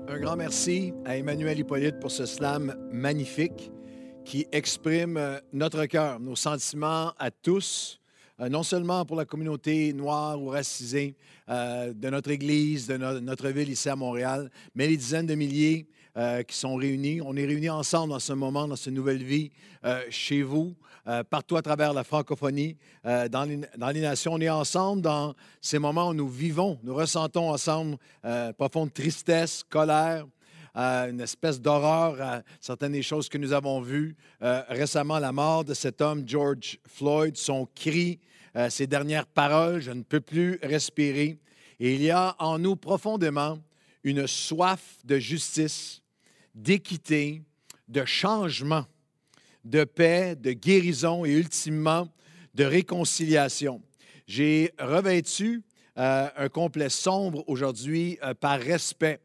Un grand merci à Emmanuel Hippolyte pour ce slam magnifique qui exprime notre cœur, nos sentiments à tous, non seulement pour la communauté noire ou racisée de notre Église, de notre ville ici à Montréal, mais les dizaines de milliers qui sont réunis. On est réunis ensemble dans ce moment, dans cette nouvelle vie, chez vous, partout à travers la francophonie, dans les nations. On est ensemble dans ces moments où nous vivons, nous ressentons ensemble profonde tristesse, colère, une espèce d'horreur à certaines des choses que nous avons vues. Récemment, la mort de cet homme, George Floyd, son cri, ses dernières paroles, « Je ne peux plus respirer ». Et il y a en nous profondément une soif de justice, d'équité, de changement, de paix, de guérison et ultimement de réconciliation. J'ai revêtu un complet sombre aujourd'hui par respect.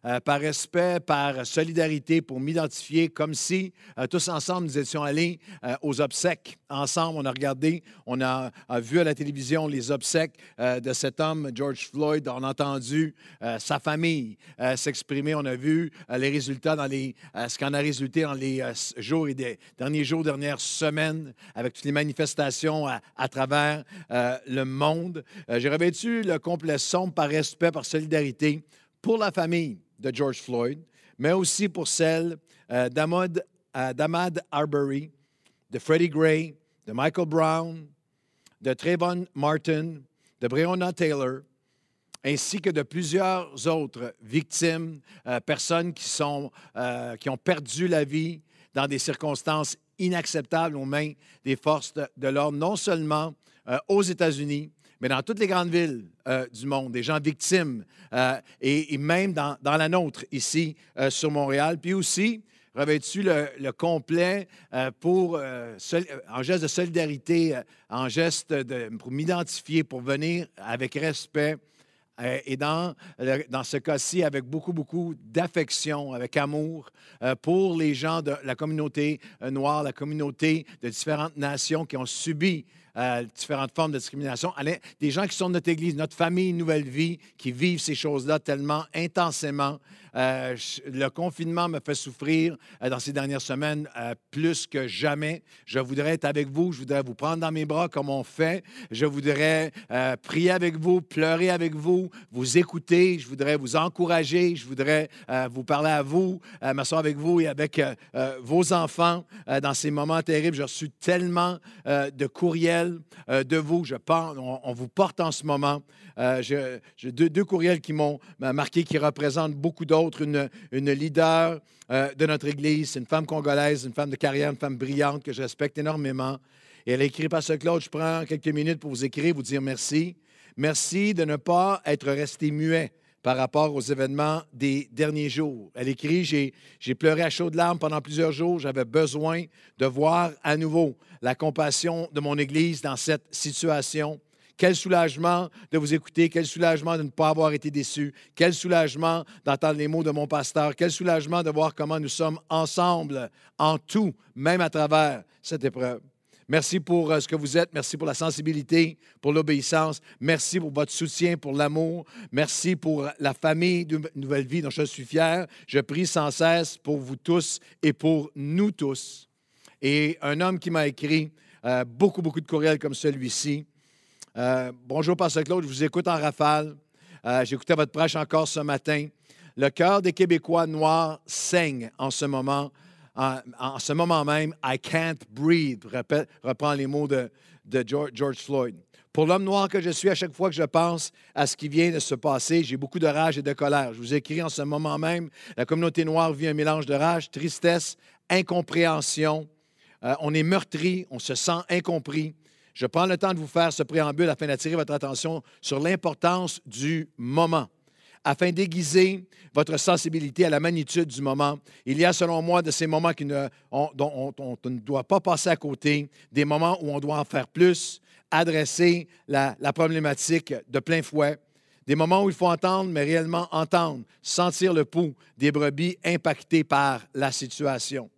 Par solidarité, pour m'identifier comme si tous ensemble nous étions allés aux obsèques. Ensemble, on a regardé, on a vu à la télévision les obsèques de cet homme, George Floyd. On a entendu sa famille s'exprimer. On a vu les résultats ce qu'en a résulté dans les jours et derniers jours, dernières semaines, avec toutes les manifestations à travers le monde. J'ai revêtu le complet sombre par respect, par solidarité pour la famille de George Floyd, mais aussi pour celle d'Ahmaud Arbery, de Freddie Gray, de Michael Brown, de Trayvon Martin, de Breonna Taylor, ainsi que de plusieurs autres victimes, personnes qui ont perdu la vie dans des circonstances inacceptables aux mains des forces de l'ordre, non seulement aux États-Unis, mais dans toutes les grandes villes du monde, des gens victimes, et même dans la nôtre, ici, sur Montréal. Puis aussi, revêtu le complet en geste de solidarité, pour m'identifier, pour venir avec respect, et dans ce cas-ci, avec beaucoup, beaucoup d'affection, avec amour pour les gens de la communauté noire, la communauté de différentes nations qui ont subi différentes formes de discrimination, des gens qui sont de notre Église, notre famille, Nouvelle Vie, qui vivent ces choses-là tellement intensément. Le confinement me fait souffrir dans ces dernières semaines plus que jamais. Je voudrais être avec vous, je voudrais vous prendre dans mes bras comme on fait. Je voudrais prier avec vous, pleurer avec vous, vous écouter. Je voudrais vous encourager. Je voudrais vous parler à vous, m'asseoir avec vous et avec vos enfants dans ces moments terribles. J'ai reçu tellement de courriels de vous. On vous porte en ce moment. J'ai deux courriels qui m'ont marqué, qui représentent beaucoup d'autres. Une leader de notre Église, c'est une femme congolaise, une femme de carrière, une femme brillante que je respecte énormément. Et elle a écrit, Pasteur Claude, je prends quelques minutes pour vous écrire, vous dire merci. Merci de ne pas être resté muet par rapport aux événements des derniers jours. Elle écrit, j'ai pleuré à chaudes larmes pendant plusieurs jours. J'avais besoin de voir à nouveau la compassion de mon Église dans cette situation. Quel soulagement de vous écouter, quel soulagement de ne pas avoir été déçu, quel soulagement d'entendre les mots de mon pasteur, quel soulagement de voir comment nous sommes ensemble en tout, même à travers cette épreuve. Merci pour ce que vous êtes. Merci pour la sensibilité, pour l'obéissance. Merci pour votre soutien, pour l'amour. Merci pour la famille de Nouvelle Vie dont je suis fier. Je prie sans cesse pour vous tous et pour nous tous. Et un homme qui m'a écrit beaucoup, beaucoup de courriels comme celui-ci. Bonjour, Pasteur Claude, je vous écoute en rafale. J'écoutais votre prêche encore ce matin. Le cœur des Québécois noirs saigne en ce moment. En ce moment même, « I can't breathe », reprend les mots de George Floyd. Pour l'homme noir que je suis, à chaque fois que je pense à ce qui vient de se passer, j'ai beaucoup de rage et de colère. Je vous écris en ce moment même, la communauté noire vit un mélange de rage, tristesse, incompréhension. On est meurtri, on se sent incompris. Je prends le temps de vous faire ce préambule afin d'attirer votre attention sur l'importance du moment. Afin d'aiguiser votre sensibilité à la magnitude du moment, il y a, selon moi, de ces moments dont on ne doit pas passer à côté, des moments où on doit en faire plus, adresser la problématique de plein fouet, des moments où il faut entendre, mais réellement entendre, sentir le pouls des brebis impactées par la situation.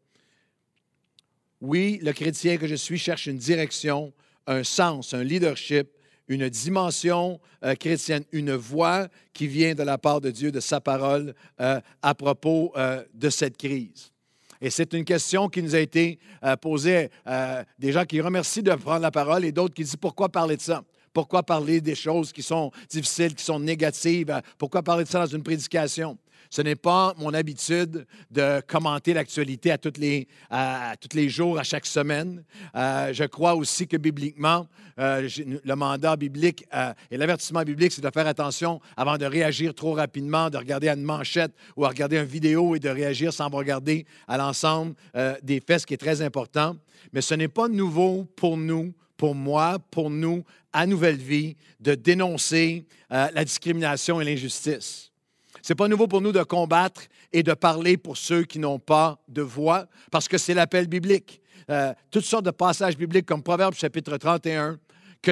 Oui, le chrétien que je suis cherche une direction, un sens, un leadership, une dimension chrétienne, une voix qui vient de la part de Dieu, de sa parole, à propos de cette crise. Et c'est une question qui nous a été posée, des gens qui remercient de prendre la parole et d'autres qui disent pourquoi parler de ça? Pourquoi parler des choses qui sont difficiles, qui sont négatives? Pourquoi parler de ça dans une prédication? Ce n'est pas mon habitude de commenter l'actualité à tous les jours, à chaque semaine. Je crois aussi que bibliquement, le mandat biblique et l'avertissement biblique, c'est de faire attention avant de réagir trop rapidement, de regarder à une manchette ou à regarder une vidéo et de réagir sans regarder à l'ensemble des faits, ce qui est très important. Mais ce n'est pas nouveau pour nous, pour moi, pour nous, à Nouvelle Vie, de dénoncer la discrimination et l'injustice. Ce n'est pas nouveau pour nous de combattre et de parler pour ceux qui n'ont pas de voix, parce que c'est l'appel biblique. Toutes sortes de passages bibliques comme Proverbes chapitre 31, que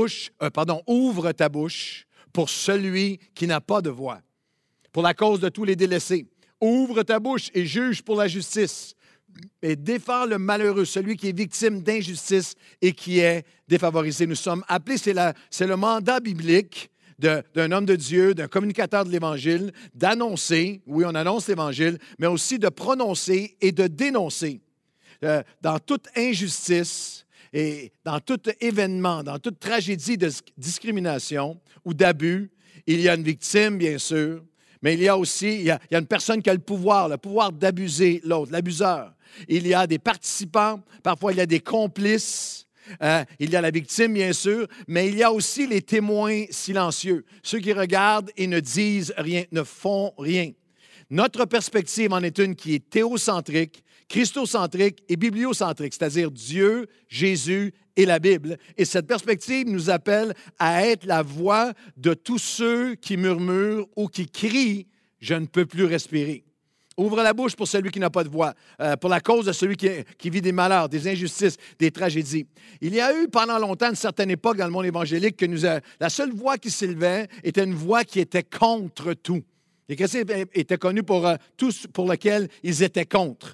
ouvre ta bouche pour celui qui n'a pas de voix, pour la cause de tous les délaissés. Ouvre ta bouche et juge pour la justice. Et défends le malheureux, celui qui est victime d'injustice et qui est défavorisé. Nous sommes appelés, c'est le mandat biblique d'un homme de Dieu, d'un communicateur de l'Évangile, d'annoncer, oui, on annonce l'Évangile, mais aussi de prononcer et de dénoncer. Dans toute injustice et dans tout événement, dans toute tragédie de discrimination ou d'abus, il y a une victime, bien sûr, mais il y a aussi une personne qui a le pouvoir d'abuser l'autre, l'abuseur. Il y a des participants, parfois il y a des complices. Il y a la victime, bien sûr, mais il y a aussi les témoins silencieux, ceux qui regardent et ne disent rien, ne font rien. Notre perspective en est une qui est théocentrique, christocentrique et bibliocentrique, c'est-à-dire Dieu, Jésus et la Bible. Et cette perspective nous appelle à être la voix de tous ceux qui murmurent ou qui crient « Je ne peux plus respirer ». Ouvre la bouche pour celui qui n'a pas de voix, pour la cause de celui qui vit des malheurs, des injustices, des tragédies. Il y a eu pendant longtemps, une certaine époque dans le monde évangélique, que la seule voix qui s'élevait était une voix qui était contre tout. Les chrétiens étaient connus pour tout pour lequel ils étaient contre.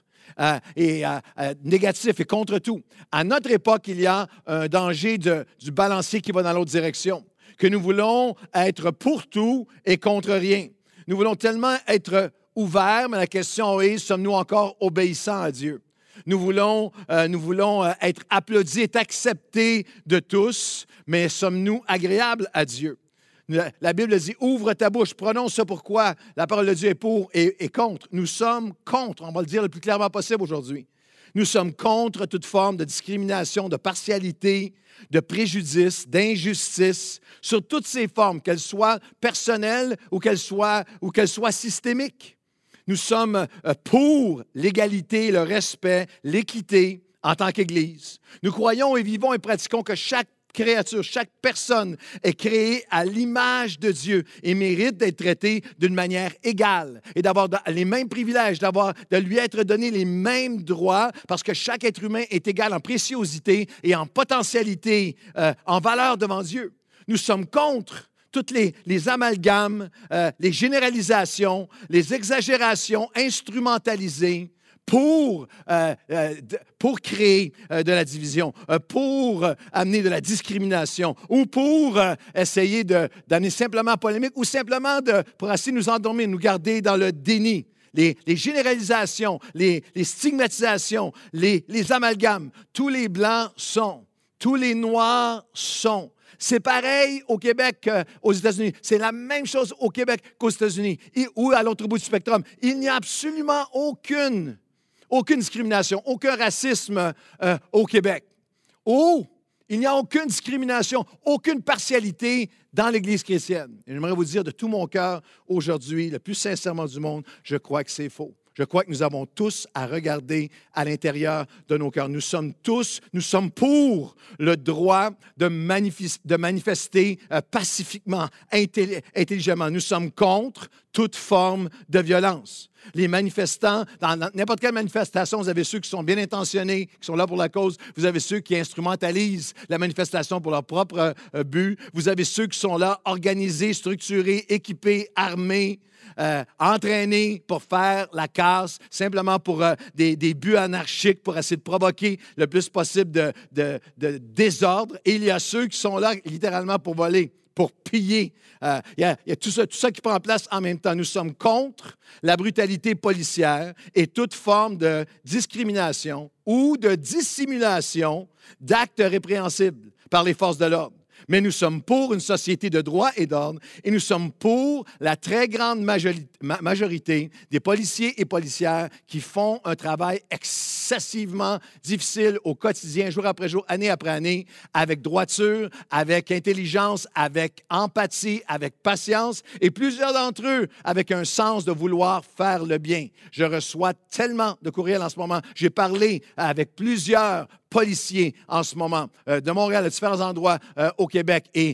Négatif et contre tout. À notre époque, il y a un danger du balancier qui va dans l'autre direction, que nous voulons être pour tout et contre rien. Nous voulons tellement être ouverts, mais la question est, sommes-nous encore obéissants à Dieu? Nous voulons être applaudis et acceptés de tous, mais sommes-nous agréables à Dieu? La Bible dit, ouvre ta bouche, prononce ce pourquoi la parole de Dieu est pour et contre. Nous sommes contre, on va le dire le plus clairement possible aujourd'hui. Nous sommes contre toute forme de discrimination, de partialité, de préjudice, d'injustice, sur toutes ces formes, qu'elles soient personnelles ou qu'elles soient systémiques. Nous sommes pour l'égalité, le respect, l'équité en tant qu'Église. Nous croyons et vivons et pratiquons que chaque créature, chaque personne est créée à l'image de Dieu et mérite d'être traitée d'une manière égale et d'avoir les mêmes privilèges, de lui être donné les mêmes droits parce que chaque être humain est égal en préciosité et en potentialité, en valeur devant Dieu. Nous sommes contre toutes les amalgames, les généralisations, les exagérations instrumentalisées pour créer de la division, pour amener de la discrimination ou pour essayer d'amener simplement la polémique ou simplement pour essayer de nous endormir, nous garder dans le déni. Les généralisations, les stigmatisations, les amalgames, tous les Blancs sont, tous les Noirs sont. C'est pareil au Québec qu'aux États-Unis. C'est la même chose au Québec qu'aux États-Unis ou à l'autre bout du spectrum. Il n'y a absolument aucune discrimination, aucun racisme au Québec. Il n'y a aucune discrimination, aucune partialité dans l'Église chrétienne. Et j'aimerais vous dire de tout mon cœur aujourd'hui, le plus sincèrement du monde, je crois que c'est faux. Je crois que nous avons tous à regarder à l'intérieur de nos cœurs. Nous sommes pour le droit de manifester pacifiquement, intelligemment. Nous sommes contre toute forme de violence. Les manifestants, dans n'importe quelle manifestation, vous avez ceux qui sont bien intentionnés, qui sont là pour la cause. Vous avez ceux qui instrumentalisent la manifestation pour leur propre but. Vous avez ceux qui sont là organisés, structurés, équipés, armés. entraînés pour faire la casse, simplement pour des buts anarchiques, pour essayer de provoquer le plus possible de désordre. Et il y a ceux qui sont là littéralement pour voler, pour piller. Il y a tout ça qui prend place en même temps. Nous sommes contre la brutalité policière et toute forme de discrimination ou de dissimulation d'actes répréhensibles par les forces de l'ordre. Mais nous sommes pour une société de droit et d'ordre et nous sommes pour la très grande majorité des policiers et policières qui font un travail excessivement difficile au quotidien, jour après jour, année après année, avec droiture, avec intelligence, avec empathie, avec patience et plusieurs d'entre eux avec un sens de vouloir faire le bien. Je reçois tellement de courriels en ce moment. J'ai parlé avec plusieurs policiers en ce moment, de Montréal, à différents endroits au Québec, et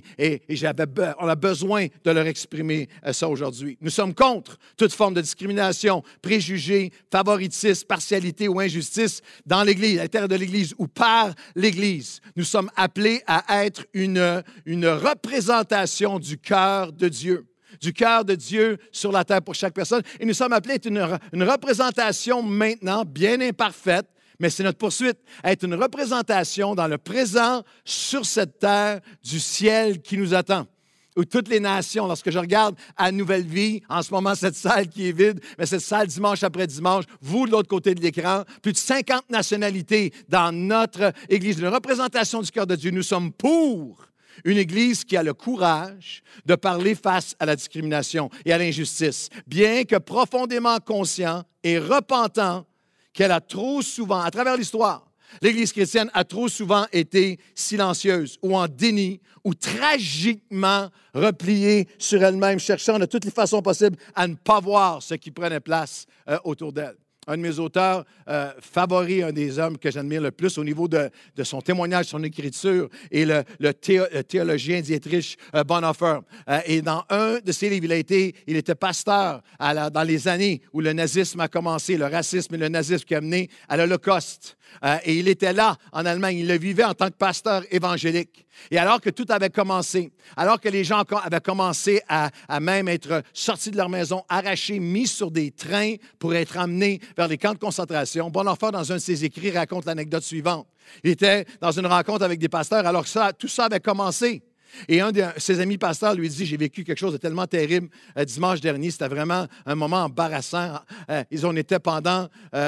on a besoin de leur exprimer ça aujourd'hui. Nous sommes contre toute forme de discrimination, préjugés, favoritisme, partialité ou injustice dans l'Église, à l'intérieur de l'Église ou par l'Église. Nous sommes appelés à être une représentation du cœur de Dieu. Du cœur de Dieu sur la terre pour chaque personne. Et nous sommes appelés à être une représentation maintenant bien imparfaite, mais c'est notre poursuite, être une représentation dans le présent, sur cette terre, du ciel qui nous attend. Où toutes les nations, lorsque je regarde à Nouvelle Vie, en ce moment, cette salle qui est vide, mais cette salle dimanche après dimanche, vous de l'autre côté de l'écran, plus de 50 nationalités dans notre Église, une représentation du cœur de Dieu. Nous sommes pour une Église qui a le courage de parler face à la discrimination et à l'injustice, bien que profondément conscient et repentant qu'elle a trop souvent, à travers l'histoire, l'Église chrétienne a trop souvent été silencieuse ou en déni ou tragiquement repliée sur elle-même, cherchant de toutes les façons possibles à ne pas voir ce qui prenait place autour d'elle. Un de mes auteurs favoris, un des hommes que j'admire le plus au niveau de son témoignage, son écriture, est le théologien Dietrich Bonhoeffer. Et dans un de ses livres, il était pasteur dans les années où le nazisme a commencé, le racisme et le nazisme qui a mené à l'Holocauste. Et il était là, en Allemagne. Il le vivait en tant que pasteur évangélique. Et alors que tout avait commencé, alors que les gens avaient commencé à même être sortis de leur maison, arrachés, mis sur des trains pour être emmenés vers les camps de concentration, Bonhoeffer, dans un de ses écrits, raconte l'anecdote suivante. Il était dans une rencontre avec des pasteurs alors que tout ça avait commencé. Et un de ses amis pasteurs lui dit, j'ai vécu quelque chose de tellement terrible dimanche dernier. C'était vraiment un moment embarrassant. On était pendant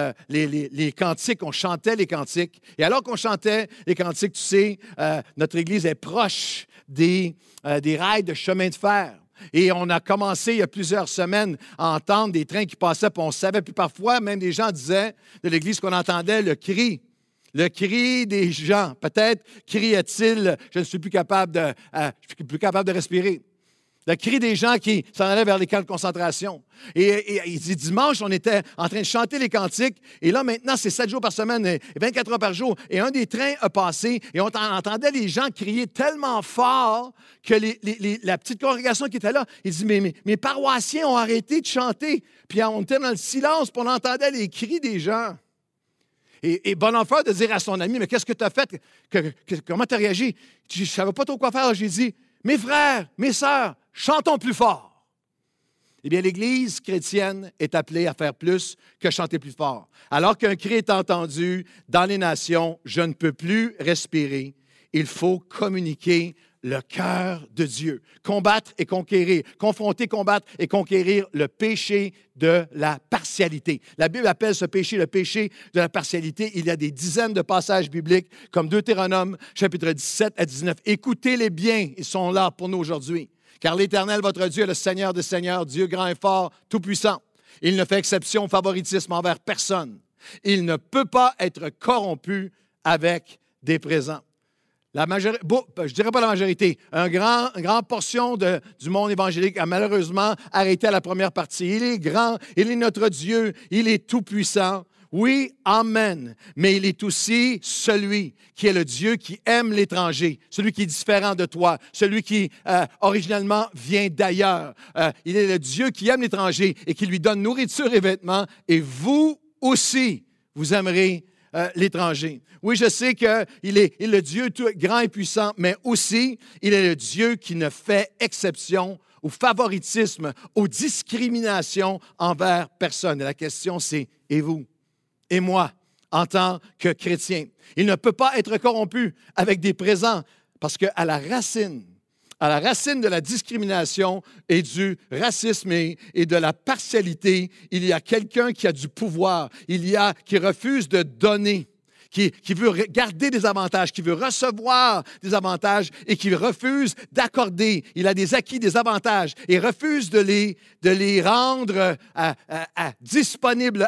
les cantiques, on chantait les cantiques. Et alors qu'on chantait les cantiques, tu sais, notre Église est proche des rails de chemin de fer. Et on a commencé il y a plusieurs semaines à entendre des trains qui passaient, puis on savait, puis parfois, même des gens disaient de l'Église qu'on entendait le cri. Le cri des gens. Peut-être criait-il, je ne suis plus capable de respirer. Le cri des gens qui s'en allaient vers les camps de concentration. Et il dit, dimanche, on était en train de chanter les cantiques. Et là, maintenant, c'est 7 jours par semaine et 24 heures par jour. Et un des trains a passé et on entendait les gens crier tellement fort que la petite congrégation qui était là, il dit, mes paroissiens ont arrêté de chanter. Puis on était dans le silence, puis on entendait les cris des gens. Et Bonhoeffer de dire à son ami, mais qu'est-ce que tu as fait? Comment tu as réagi? Je ne savais pas trop quoi faire. J'ai dit, mes frères, mes sœurs, chantons plus fort. Eh bien, l'Église chrétienne est appelée à faire plus que chanter plus fort. Alors qu'un cri est entendu dans les nations, je ne peux plus respirer. Il faut communiquer le cœur de Dieu. Combattre et conquérir. Confronter, combattre et conquérir le péché de la partialité. La Bible appelle ce péché le péché de la partialité. Il y a des dizaines de passages bibliques, comme Deutéronome, chapitre 17 à 19. Écoutez-les bien, ils sont là pour nous aujourd'hui. Car l'Éternel, votre Dieu, est le Seigneur des seigneurs, Dieu grand et fort, tout-puissant. Il ne fait exception au favoritisme envers personne. Il ne peut pas être corrompu avec des présents. Je ne dirais pas la majorité, une grande portion du monde évangélique a malheureusement arrêté à la première partie. Il est grand, il est notre Dieu, il est tout-puissant. Oui, amen. Mais il est aussi celui qui est le Dieu qui aime l'étranger, celui qui est différent de toi, celui qui originellement vient d'ailleurs. Il est le Dieu qui aime l'étranger et qui lui donne nourriture et vêtements. Et vous aussi, vous aimerez l'étranger. Oui, je sais qu'il est le Dieu tout grand et puissant, mais aussi, il est le Dieu qui ne fait exception au favoritisme, aux discriminations envers personne. Et la question, c'est, et vous, et moi, en tant que chrétien? Il ne peut pas être corrompu avec des présents parce qu'à la racine de la discrimination et du racisme et de la partialité, il y a quelqu'un qui a du pouvoir, qui refuse de donner, qui veut garder des avantages, qui veut recevoir des avantages et qui refuse d'accorder. Il a des acquis, des avantages et refuse de les rendre disponibles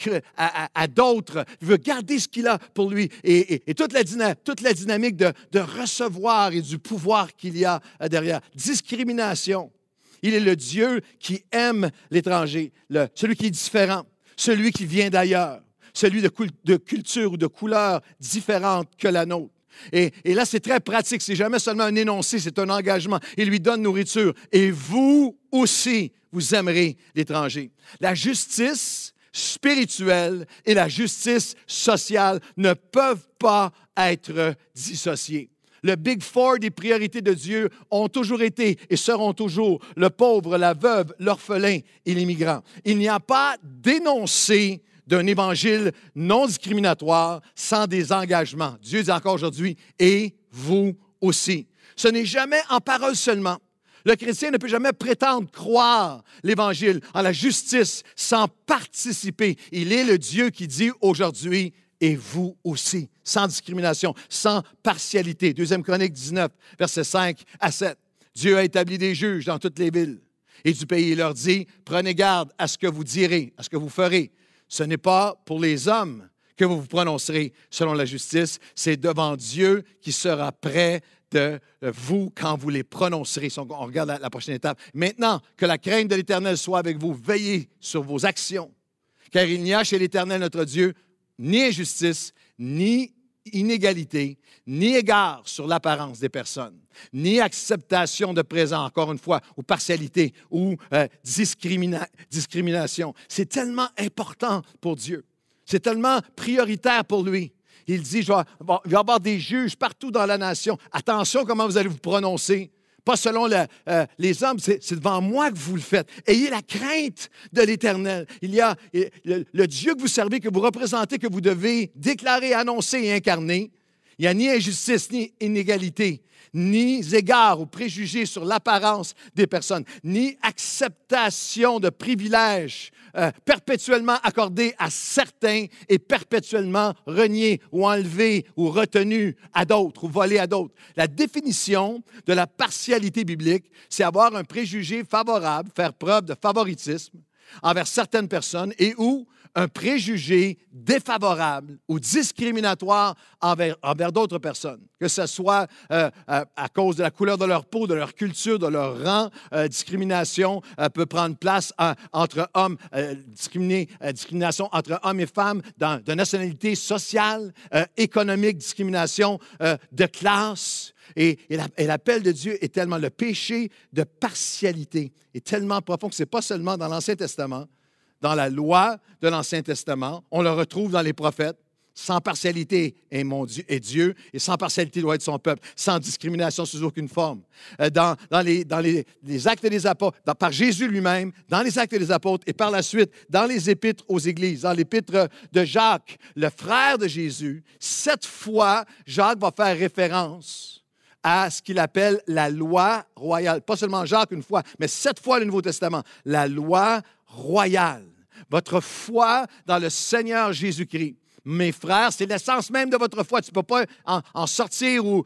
à d'autres. Il veut garder ce qu'il a pour lui et toute la dynamique de recevoir et du pouvoir qu'il y a derrière. Discrimination. Il est le Dieu qui aime l'étranger, celui qui est différent, celui qui vient d'ailleurs, celui de culture ou de couleur différente que la nôtre. Et là, c'est très pratique. C'est jamais seulement un énoncé, c'est un engagement. Il lui donne nourriture. Et vous aussi, vous aimerez l'étranger. La justice spirituelle et la justice sociale ne peuvent pas être dissociées. Le Big Four des priorités de Dieu ont toujours été et seront toujours le pauvre, la veuve, l'orphelin et l'immigrant. Il n'y a pas d'énoncé d'un évangile non discriminatoire sans des engagements. Dieu dit encore aujourd'hui, et vous aussi. Ce n'est jamais en parole seulement. Le chrétien ne peut jamais prétendre croire l'Évangile en la justice sans participer. Il est le Dieu qui dit aujourd'hui, et vous aussi, sans discrimination, sans partialité. 2 Chroniques 19, versets 5 à 7. Dieu a établi des juges dans toutes les villes et du pays. Il leur dit, prenez garde à ce que vous direz, à ce que vous ferez. Ce n'est pas pour les hommes que vous vous prononcerez selon la justice, c'est devant Dieu qui sera près de vous quand vous les prononcerez. On regarde la prochaine étape. Maintenant, que la crainte de l'Éternel soit avec vous, veillez sur vos actions, car il n'y a chez l'Éternel notre Dieu ni injustice, ni inégalité, ni égard sur l'apparence des personnes, ni acceptation de présent, encore une fois, ou partialité, ou discrimination. C'est tellement important pour Dieu. C'est tellement prioritaire pour lui. Il dit, il va y avoir des juges partout dans la nation. Attention comment vous allez vous prononcer. Pas selon les hommes, c'est devant moi que vous le faites. Ayez la crainte de l'Éternel. Il y a le Dieu que vous servez, que vous représentez, que vous devez déclarer, annoncer et incarner. Il n'y a ni injustice, ni inégalité, ni égard ou préjugés sur l'apparence des personnes, ni acceptation de privilèges perpétuellement accordés à certains et perpétuellement reniés ou enlevés ou retenus à d'autres ou volés à d'autres. La définition de la partialité biblique, c'est avoir un préjugé favorable, faire preuve de favoritisme envers certaines personnes et ou un préjugé défavorable ou discriminatoire envers d'autres personnes, que ce soit à cause de la couleur de leur peau, de leur culture, de leur rang. Discrimination peut prendre place entre hommes, discrimination entre hommes et femmes de nationalité sociale, économique, discrimination de classe. Et l'appel de Dieu est tellement, le péché de partialité est tellement profond que ce n'est pas seulement dans l'Ancien Testament, dans la loi de l'Ancien Testament, on le retrouve dans les prophètes. Sans partialité est Dieu, et sans partialité doit être son peuple, sans discrimination sous aucune forme. Dans les actes des apôtres, par Jésus lui-même, dans les actes des apôtres, et par la suite, dans les épîtres aux églises, dans l'épître de Jacques, le frère de Jésus, 7 fois, Jacques va faire référence à ce qu'il appelle la loi royale. Pas seulement Jacques une fois, mais 7 fois le Nouveau Testament. La loi royale. Votre foi dans le Seigneur Jésus-Christ. Mes frères, c'est l'essence même de votre foi. Tu ne peux pas en sortir ou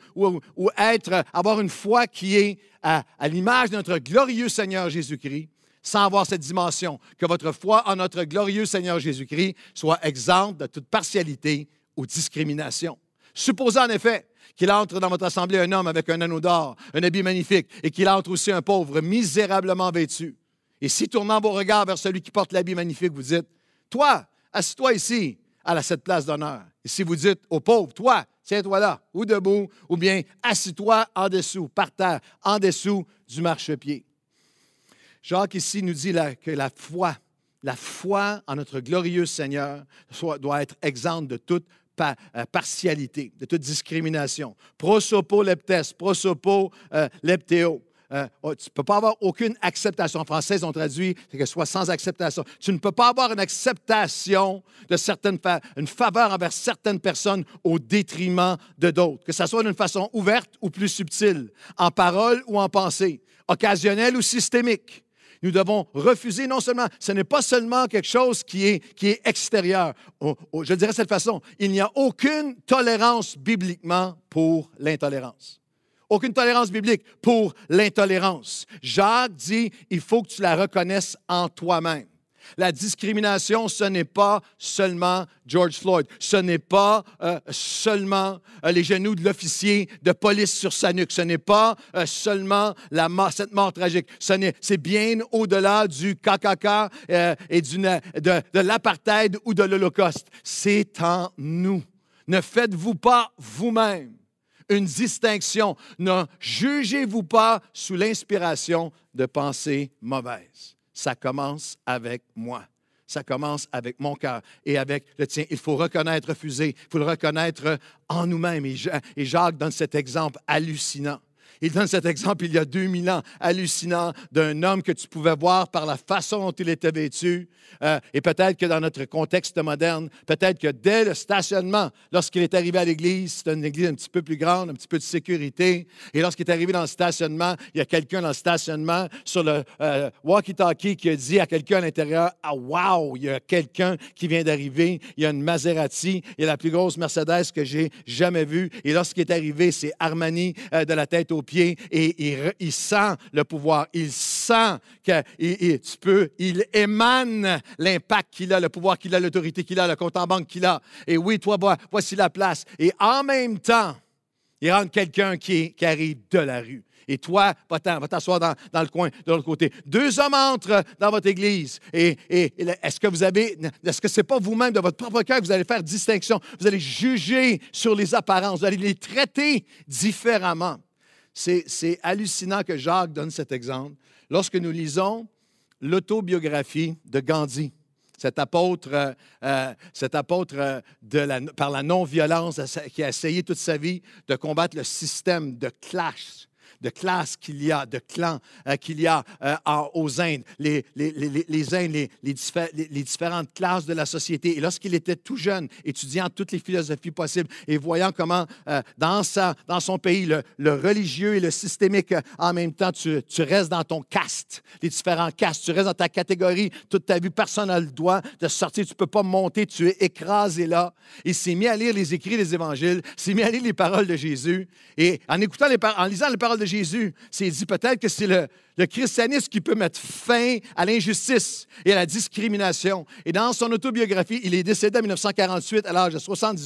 avoir une foi qui est à l'image de notre glorieux Seigneur Jésus-Christ sans avoir cette dimension. Que votre foi en notre glorieux Seigneur Jésus-Christ soit exempte de toute partialité ou discrimination. Supposez en effet qu'il entre dans votre assemblée un homme avec un anneau d'or, un habit magnifique, et qu'il entre aussi un pauvre misérablement vêtu. Et si, tournant vos regards vers celui qui porte l'habit magnifique, vous dites, « Toi, assis-toi ici, à cette place d'honneur. » Et si vous dites au pauvre, « Toi, tiens-toi là, ou debout, ou bien assis-toi en dessous, par terre, en dessous du marchepied. » Jacques ici nous dit que la foi en notre glorieux Seigneur doit être exempte de toute partialité, de toute discrimination. Prosopo leptes, prosopo lepteo. tu ne peux pas avoir aucune acceptation. En français, ils ont traduit que soit sans acceptation. Tu ne peux pas avoir une acceptation de une faveur envers certaines personnes au détriment de d'autres, que ce soit d'une façon ouverte ou plus subtile, en parole ou en pensée, occasionnelle ou systémique. Nous devons refuser non seulement, ce n'est pas seulement quelque chose qui est extérieur. Je le dirais de cette façon, il n'y a aucune tolérance bibliquement pour l'intolérance. Aucune tolérance biblique pour l'intolérance. Jacques dit, il faut que tu la reconnaisses en toi-même. La discrimination, ce n'est pas seulement George Floyd. Ce n'est pas seulement les genoux de l'officier de police sur sa nuque. Ce n'est pas seulement cette mort tragique. C'est bien au-delà du KKK et de l'apartheid ou de l'Holocauste. C'est en nous. Ne faites-vous pas vous-même une distinction. Ne jugez-vous pas sous l'inspiration de pensées mauvaises. Ça commence avec moi. Ça commence avec mon cœur et avec le tien. Il faut reconnaître, refuser. Il faut le reconnaître en nous-mêmes. Et Jacques donne cet exemple hallucinant. Il donne cet exemple il y a 2000 ans, hallucinant, d'un homme que tu pouvais voir par la façon dont il était vêtu. Et peut-être que dans notre contexte moderne, peut-être que dès le stationnement, lorsqu'il est arrivé à l'église, c'était une église un petit peu plus grande, un petit peu de sécurité. Et lorsqu'il est arrivé dans le stationnement, il y a quelqu'un dans le stationnement sur le walkie-talkie qui a dit à quelqu'un à l'intérieur, « Ah, wow, il y a quelqu'un qui vient d'arriver. Il y a une Maserati. Il y a la plus grosse Mercedes que j'ai jamais vue. » Et lorsqu'il est arrivé, c'est Armani de la tête aux pieds. Et il sent le pouvoir. Il sent qu'il émane l'impact qu'il a, le pouvoir qu'il a, l'autorité qu'il a, le compte en banque qu'il a. Et oui, toi, voici la place. Et en même temps, il rentre quelqu'un qui arrive de la rue. Et toi, va t'asseoir dans le coin de l'autre côté. 2 hommes entrent dans votre église. Et est-ce que ce n'est pas vous-même, de votre propre cœur, que vous allez faire distinction? Vous allez juger sur les apparences. Vous allez les traiter différemment. C'est hallucinant que Jacques donne cet exemple. Lorsque nous lisons l'autobiographie de Gandhi, cet apôtre par la non-violence qui a essayé toute sa vie de combattre le système de classe qu'il y a, de clan qu'il y a aux Indes, les Indes, les différentes classes de la société. Et lorsqu'il était tout jeune, étudiant toutes les philosophies possibles et voyant comment dans son pays, le religieux et le systémique, en même temps, tu restes dans ton caste, les différents castes, tu restes dans ta catégorie, toute ta vie, personne n'a le droit de sortir, tu ne peux pas monter, tu es écrasé là. Il s'est mis à lire les écrits des évangiles, s'est mis à lire les paroles de Jésus, et en lisant les paroles de Jésus, s'est dit peut-être que c'est le christianisme qui peut mettre fin à l'injustice et à la discrimination. Et dans son autobiographie, il est décédé en 1948 à l'âge de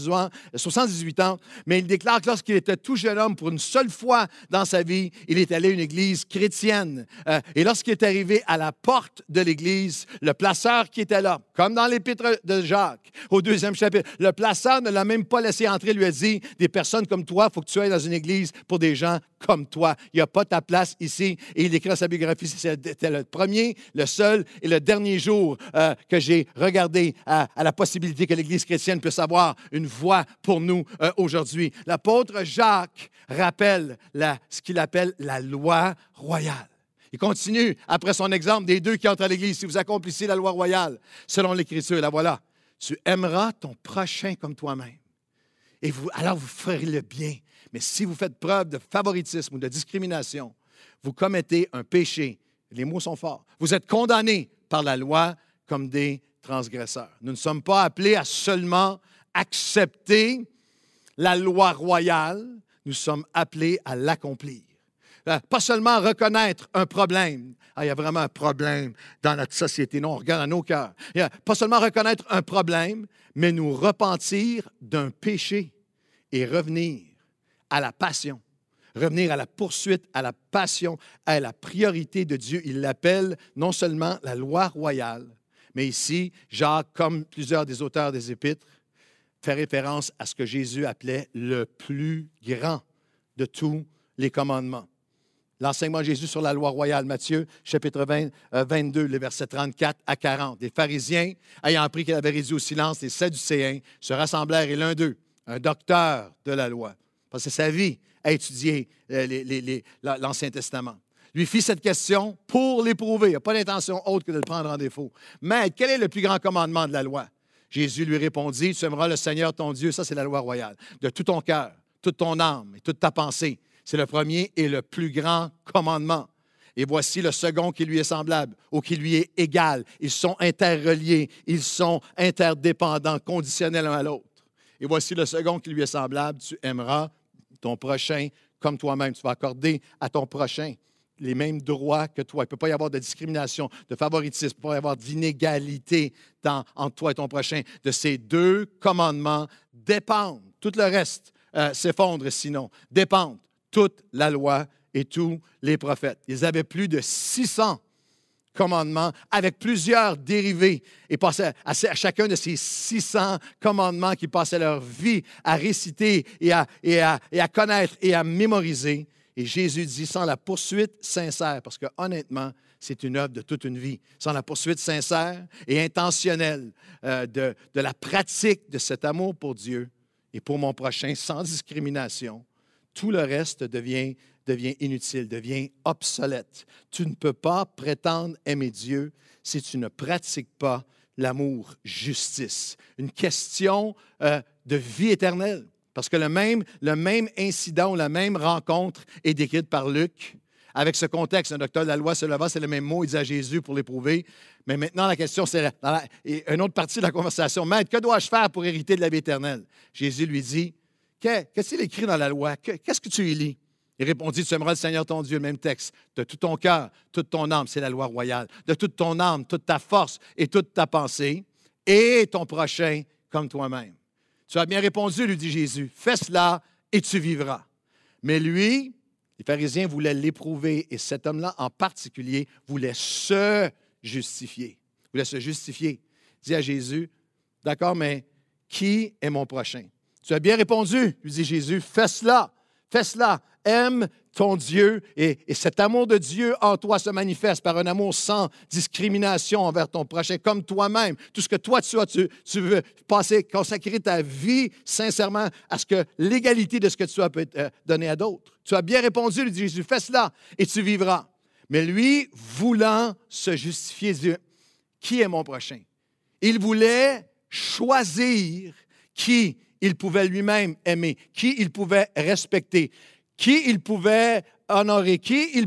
78 ans, mais il déclare que lorsqu'il était tout jeune homme, pour une seule fois dans sa vie, il est allé à une église chrétienne. Et lorsqu'il est arrivé à la porte de l'église, le placeur qui était là, comme dans l'épître de Jacques, au 2e chapitre, le placeur ne l'a même pas laissé entrer, lui a dit, des personnes comme toi, il faut que tu ailles dans une église pour des gens comme toi. Il n'y a pas ta place ici. Et il écrit dans sa biographie, c'était le premier, le seul et le dernier jour que j'ai regardé à la possibilité que l'Église chrétienne puisse avoir une voix pour nous aujourd'hui. L'apôtre Jacques rappelle ce qu'il appelle la loi royale. Il continue, après son exemple des 2 qui entrent à l'Église, si vous accomplissez la loi royale, selon l'Écriture, la voilà, tu aimeras ton prochain comme toi-même. Et alors vous ferez le bien. Mais si vous faites preuve de favoritisme ou de discrimination, vous commettez un péché. Les mots sont forts. Vous êtes condamnés par la loi comme des transgresseurs. Nous ne sommes pas appelés à seulement accepter la loi royale, nous sommes appelés à l'accomplir. Pas seulement reconnaître un problème. Il y a vraiment un problème dans notre société. Non, on regarde à nos cœurs. Pas seulement reconnaître un problème, mais nous repentir d'un péché et revenir à la passion. Revenir à la poursuite, à la passion, à la priorité de Dieu. Il l'appelle non seulement la loi royale, mais ici, Jacques, comme plusieurs des auteurs des Épîtres, fait référence à ce que Jésus appelait le plus grand de tous les commandements. L'enseignement de Jésus sur la loi royale, Matthieu, chapitre 22, les versets 34 à 40. Les pharisiens, ayant appris qu'il avait réduit au silence les Sadducéens, se rassemblèrent et l'un d'eux, un docteur de la loi, passait sa vie à étudier l'Ancien Testament, lui fit cette question pour l'éprouver. Il n'a pas d'intention autre que de le prendre en défaut. Maître, quel est le plus grand commandement de la loi? Jésus lui répondit, tu aimeras le Seigneur ton Dieu, ça c'est la loi royale, de tout ton cœur, toute ton âme et toute ta pensée. C'est le premier et le plus grand commandement. Et voici le second qui lui est semblable ou qui lui est égal. Ils sont interreliés, ils sont interdépendants, conditionnels l'un à l'autre. Et voici le second qui lui est semblable, tu aimeras ton prochain comme toi-même. Tu vas accorder à ton prochain les mêmes droits que toi. Il ne peut pas y avoir de discrimination, de favoritisme, il ne peut pas y avoir d'inégalité entre toi et ton prochain. De ces deux commandements dépendent, tout le reste s'effondre sinon, dépendent toute la loi et tous les prophètes. Ils avaient plus de 600 commandements avec plusieurs dérivés et passaient à chacun de ces 600 commandements qui passaient leur vie à réciter et à connaître et à mémoriser. Et Jésus dit, sans la poursuite sincère, parce que honnêtement, c'est une œuvre de toute une vie, sans la poursuite sincère et intentionnelle de la pratique de cet amour pour Dieu et pour mon prochain, sans discrimination, tout le reste devient inutile, devient obsolète. Tu ne peux pas prétendre aimer Dieu si tu ne pratiques pas l'amour justice. Une question de vie éternelle. Parce que le même incident ou la même rencontre est décrite par Luc. Avec ce contexte, un docteur de la loi se leva, c'est le même mot, il dit à Jésus pour l'éprouver. Mais maintenant, la question, c'est une autre partie de la conversation. Maître, que dois-je faire pour hériter de la vie éternelle? Jésus lui dit, qu'est-ce qu'il écrit dans la loi? Qu'est-ce que tu y lis? Il répondit, tu aimeras le Seigneur ton Dieu, le même texte, de tout ton cœur, toute ton âme, c'est la loi royale, de toute ton âme, toute ta force et toute ta pensée, et ton prochain comme toi-même. Tu as bien répondu, lui dit Jésus, fais cela et tu vivras. Mais lui, les pharisiens voulaient l'éprouver et cet homme-là en particulier voulait se justifier. Il voulait se justifier. Il dit à Jésus, d'accord, mais qui est mon prochain? Tu as bien répondu, lui dit Jésus, fais cela, aime ton Dieu et cet amour de Dieu en toi se manifeste par un amour sans discrimination envers ton prochain, comme toi-même. Tout ce que toi tu as, tu veux consacrer ta vie sincèrement à ce que l'égalité de ce que tu as peut être donné à d'autres. Tu as bien répondu, lui dit Jésus, fais cela et tu vivras. Mais lui, voulant se justifier, Dieu, qui est mon prochain? Il voulait choisir qui il pouvait lui-même aimer, qui il pouvait respecter, qui il pouvait honorer,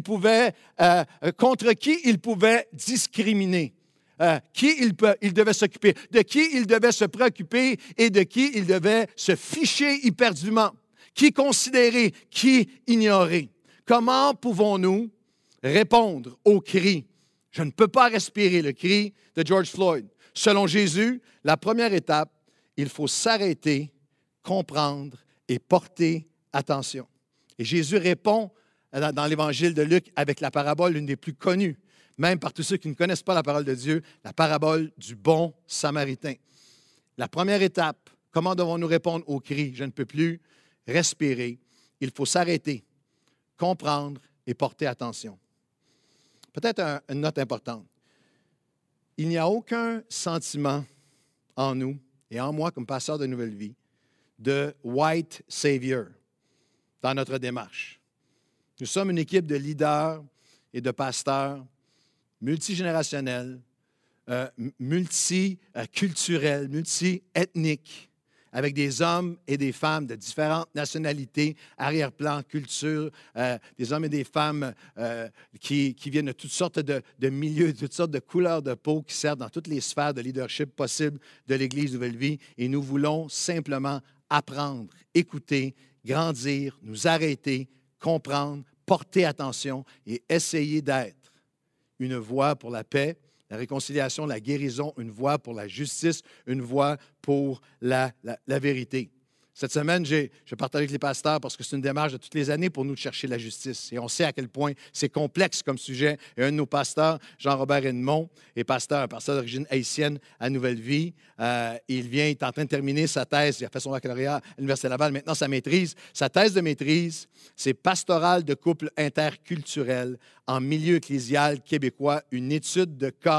contre qui il pouvait discriminer, qui il devait s'occuper, de qui il devait se préoccuper et de qui il devait se ficher éperdument, qui considérer, qui ignorer. Comment pouvons-nous répondre au cri « Je ne peux pas respirer », le cri de George Floyd? Selon Jésus, la première étape, il faut s'arrêter, comprendre et porter attention. Et Jésus répond dans l'Évangile de Luc avec la parabole, l'une des plus connues, même par tous ceux qui ne connaissent pas la parole de Dieu, la parabole du bon Samaritain. La première étape, comment devons-nous répondre au cri « Je ne peux plus respirer », il faut s'arrêter, comprendre et porter attention. Peut-être une note importante. Il n'y a aucun sentiment en nous et en moi comme pasteur de Nouvelle Vie de white savior dans notre démarche. Nous sommes une équipe de leaders et de pasteurs multigénérationnels, multiculturels, multiethniques, avec des hommes et des femmes de différentes nationalités, arrière-plan, culture, des hommes et des femmes qui viennent de toutes sortes de milieux, de toutes sortes de couleurs de peau, qui servent dans toutes les sphères de leadership possibles de l'Église Nouvelle Vie. Et nous voulons simplement apprendre, écouter, grandir, nous arrêter, comprendre, porter attention et essayer d'être une voix pour la paix, la réconciliation, la guérison, une voix pour la justice, une voix pour la vérité. Cette semaine, je partage avec les pasteurs parce que c'est une démarche de toutes les années pour nous de chercher la justice. Et on sait à quel point c'est complexe comme sujet. Et un de nos pasteurs, Jean-Robert Edmond, est un pasteur d'origine haïtienne à Nouvelle Vie. Il est en train de terminer sa thèse. Il a fait son baccalauréat à l'Université Laval, maintenant sa maîtrise. Sa thèse de maîtrise, c'est Pastoral de couple interculturel en milieu ecclésial québécois, une étude de cas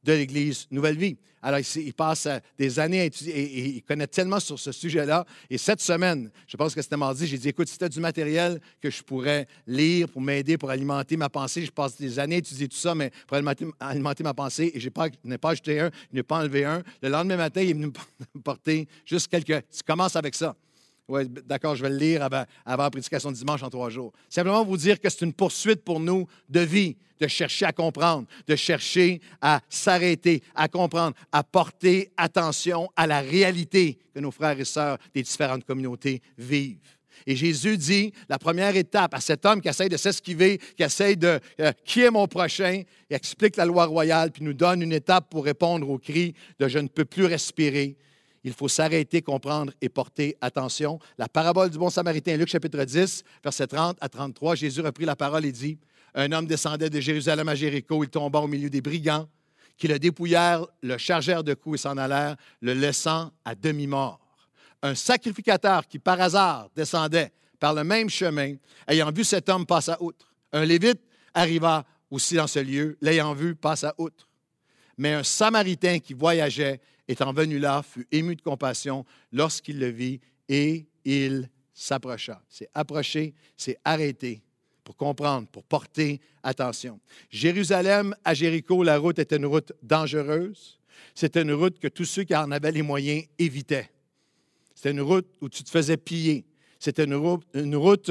de l'Église Nouvelle Vie. Alors, il passe des années à étudier et il connaît tellement sur ce sujet-là. Et cette semaine, je pense que c'était mardi, j'ai dit, écoute, si tu as du matériel que je pourrais lire pour m'aider, pour alimenter ma pensée, je passe des années à étudier tout ça, mais pour alimenter ma pensée, et je n'ai pas ajouté un, je n'ai pas enlevé un. Le lendemain matin, il est venu me porter juste quelques... Tu commences avec ça. Oui, d'accord, je vais le lire avant la prédication de dimanche en 3 jours. Simplement vous dire que c'est une poursuite pour nous de vie, de chercher à comprendre, de chercher à s'arrêter, à comprendre, à porter attention à la réalité que nos frères et sœurs des différentes communautés vivent. Et Jésus dit, la première étape à cet homme qui essaie de s'esquiver, qui essaie de « qui est mon prochain ?» Il explique la loi royale, puis nous donne une étape pour répondre au cri de « je ne peux plus respirer ». Il faut s'arrêter, comprendre et porter attention. La parabole du bon samaritain, Luc chapitre 10, versets 30 à 33, Jésus reprit la parole et dit, « Un homme descendait de Jérusalem à Jéricho, il tomba au milieu des brigands qui le dépouillèrent, le chargèrent de coups et s'en allèrent, le laissant à demi-mort. Un sacrificateur qui, par hasard, descendait par le même chemin, ayant vu cet homme, passa outre. Un Lévite arriva aussi dans ce lieu, l'ayant vu, passa outre. Mais un Samaritain qui voyageait, étant venu là, fut ému de compassion lorsqu'il le vit et il s'approcha. C'est approcher, c'est arrêter pour comprendre, pour porter attention. Jérusalem à Jéricho, la route était une route dangereuse. C'était une route que tous ceux qui en avaient les moyens évitaient. C'était une route où tu te faisais piller. C'était une route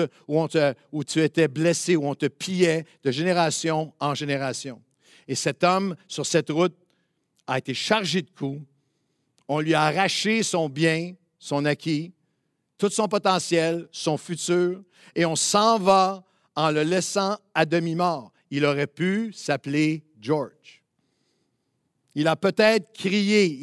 où tu étais blessé, où on te pillait de génération en génération. Et cet homme, sur cette route, a été chargé de coups. On lui a arraché son bien, son acquis, tout son potentiel, son futur, et on s'en va en le laissant à demi-mort. Il aurait pu s'appeler George. Il a peut-être crié,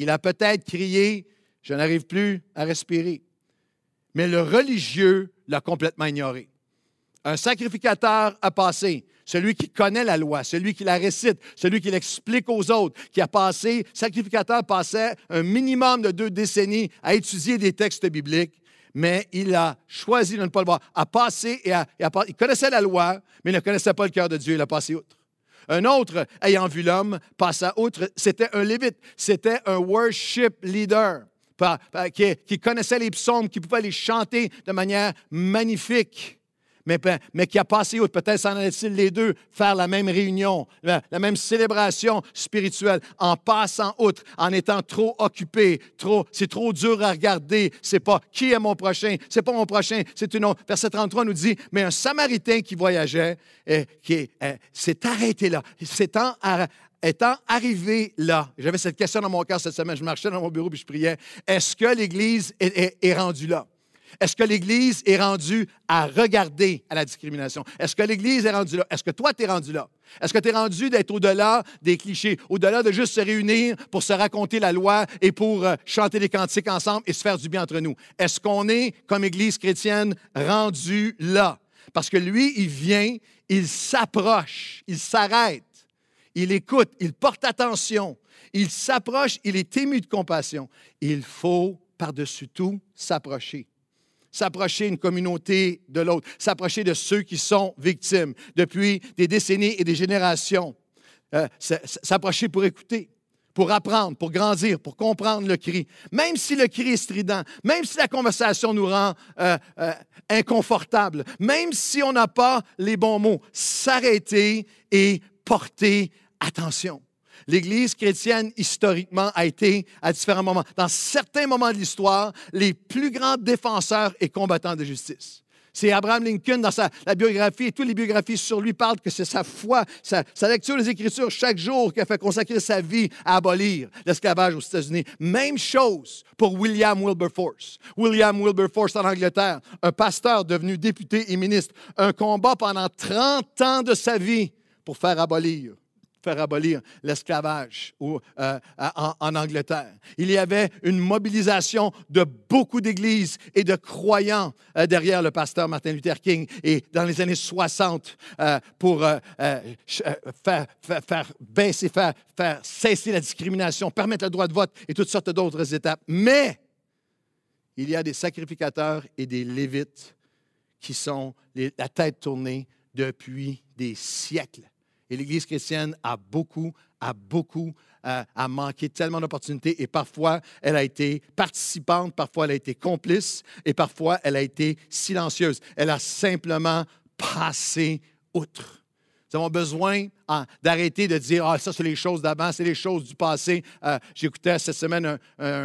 « Je n'arrive plus à respirer ». Mais le religieux l'a complètement ignoré. Un sacrificateur a passé, celui qui connaît la loi, celui qui la récite, celui qui l'explique aux autres, qui a passé, sacrificateur passait un minimum de 2 décennies à étudier des textes bibliques, mais il a choisi de ne pas le voir, a passé il connaissait la loi, mais il ne connaissait pas le cœur de Dieu, il a passé outre. Un autre, ayant vu l'homme, passa outre, c'était un Lévite, c'était un worship leader qui connaissait les psaumes, qui pouvait les chanter de manière magnifique. Mais qui a passé outre, peut-être s'en allait-il les deux faire la même réunion, la même célébration spirituelle, en passant outre, en étant trop occupé, c'est trop dur à regarder, c'est pas qui est mon prochain, c'est pas mon prochain, c'est une autre. Verset 33 nous dit, mais un Samaritain qui voyageait, s'est arrêté là, étant arrivé là. J'avais cette question dans mon cœur cette semaine, je marchais dans mon bureau et je priais, est-ce que l'Église est rendue là? Est-ce que l'Église est rendue à regarder à la discrimination? Est-ce que l'Église est rendue là? Est-ce que toi, tu es rendu là? Est-ce que tu es rendu d'être au-delà des clichés, au-delà de juste se réunir pour se raconter la loi et pour chanter des cantiques ensemble et se faire du bien entre nous? Est-ce qu'on est, comme Église chrétienne, rendu là? Parce que lui, il vient, il s'approche, il s'arrête, il écoute, il porte attention, il s'approche, il est ému de compassion. Il faut, par-dessus tout, s'approcher. S'approcher d'une communauté de l'autre, s'approcher de ceux qui sont victimes depuis des décennies et des générations. S'approcher pour écouter, pour apprendre, pour grandir, pour comprendre le cri. Même si le cri est strident, même si la conversation nous rend inconfortable, même si on n'a pas les bons mots, s'arrêter et porter attention. L'Église chrétienne, historiquement, a été, à différents moments, dans certains moments de l'histoire, les plus grands défenseurs et combattants de justice. C'est Abraham Lincoln, dans la biographie, et toutes les biographies sur lui parlent que c'est sa foi, sa lecture des Écritures chaque jour qui a fait consacrer sa vie à abolir l'esclavage aux États-Unis. Même chose pour William Wilberforce. William Wilberforce en Angleterre, un pasteur devenu député et ministre, un combat pendant 30 ans de sa vie pour faire abolir l'esclavage en Angleterre. Il y avait une mobilisation de beaucoup d'églises et de croyants derrière le pasteur Martin Luther King et dans les années 60 pour faire cesser la discrimination, permettre le droit de vote et toutes sortes d'autres étapes. Mais il y a des sacrificateurs et des Lévites qui sont la tête tournée depuis des siècles. Et l'Église chrétienne a beaucoup a manqué tellement d'opportunités et parfois, elle a été participante, parfois, elle a été complice et parfois, elle a été silencieuse. Elle a simplement passé outre. Nous avons besoin d'arrêter de dire « Ah, ça, c'est les choses d'avant, c'est les choses du passé. » J'écoutais cette semaine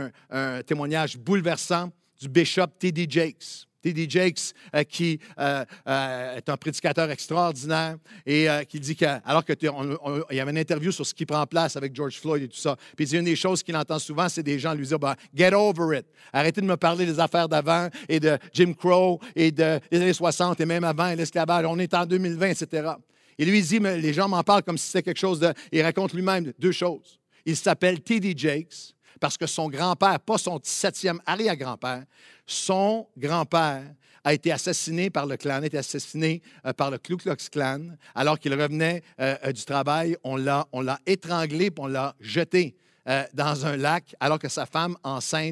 un témoignage bouleversant du bishop T.D. Jakes. T.D. Jakes, qui est un prédicateur extraordinaire et qui dit alors qu'il y avait une interview sur ce qui prend place avec George Floyd et tout ça. Puis il dit une des choses qu'il entend souvent, c'est des gens lui dire « Get over it. Arrêtez de me parler des affaires d'avant et de Jim Crow et des années 60 et même avant l'esclavage. On est en 2020, etc. » Et lui, il dit, mais les gens m'en parlent comme si c'était quelque chose de... Il raconte lui-même deux choses. Il s'appelle T.D. Jakes parce que son grand-père, pas son 7e arrière-grand-père, son grand-père a été assassiné par le Klan, a été assassiné par le Ku Klux Klan. Alors qu'il revenait du travail, on l'a étranglé puis on l'a jeté dans un lac, alors que sa femme enceinte,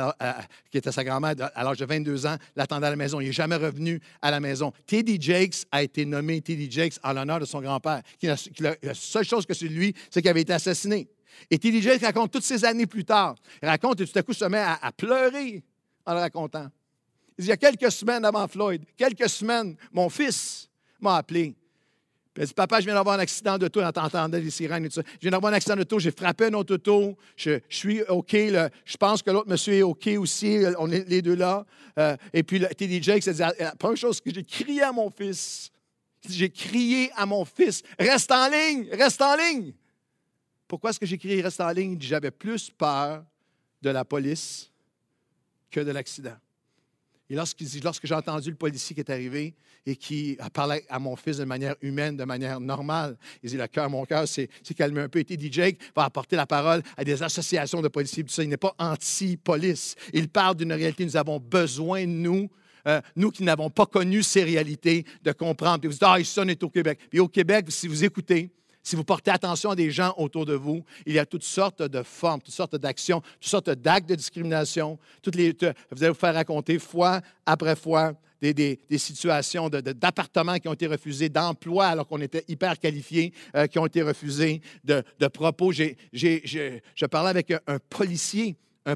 qui était sa grand-mère à l'âge de 22 ans, l'attendait à la maison. Il n'est jamais revenu à la maison. T.D. Jakes a été nommé T.D. Jakes en l'honneur de son grand-père. La seule chose que c'est de lui, c'est qu'il avait été assassiné. Et T.D. Jakes raconte toutes ces années plus tard. Il raconte et tout à coup se met à pleurer en le racontant. Il dit, il y a quelques semaines avant Floyd, quelques semaines, mon fils m'a appelé. Il dit, papa, je viens d'avoir un accident d'auto. On entendait les sirènes et tout ça. Je viens d'avoir un accident d'auto. J'ai frappé un autre auto. Je suis OK. Je pense que l'autre monsieur est OK aussi. On est les deux là. Et puis, T.D. Jakes, il dit, la première chose que j'ai crié à mon fils, j'ai crié à mon fils, reste en ligne, reste en ligne. Pourquoi est-ce que j'ai crié reste en ligne? Il dit, j'avais plus peur de la police que de l'accident. Et lorsque j'ai entendu le policier qui est arrivé et qui a parlé à mon fils de manière humaine, de manière normale, il dit, mon cœur s'est calmé un peu. Et T.D. Jakes va apporter la parole à des associations de policiers. Tout ça, il n'est pas anti-police. Il parle d'une réalité. Nous avons besoin, nous qui n'avons pas connu ces réalités, de comprendre. Puis vous dites, ça, on est au Québec. Puis au Québec, si vous écoutez, si vous portez attention à des gens autour de vous, il y a toutes sortes de formes, toutes sortes d'actions, toutes sortes d'actes de discrimination. Vous allez vous faire raconter fois après fois des situations d'appartements qui ont été refusés, d'emplois alors qu'on était hyper qualifiés, qui ont été refusés, de propos. Je parlais avec un policier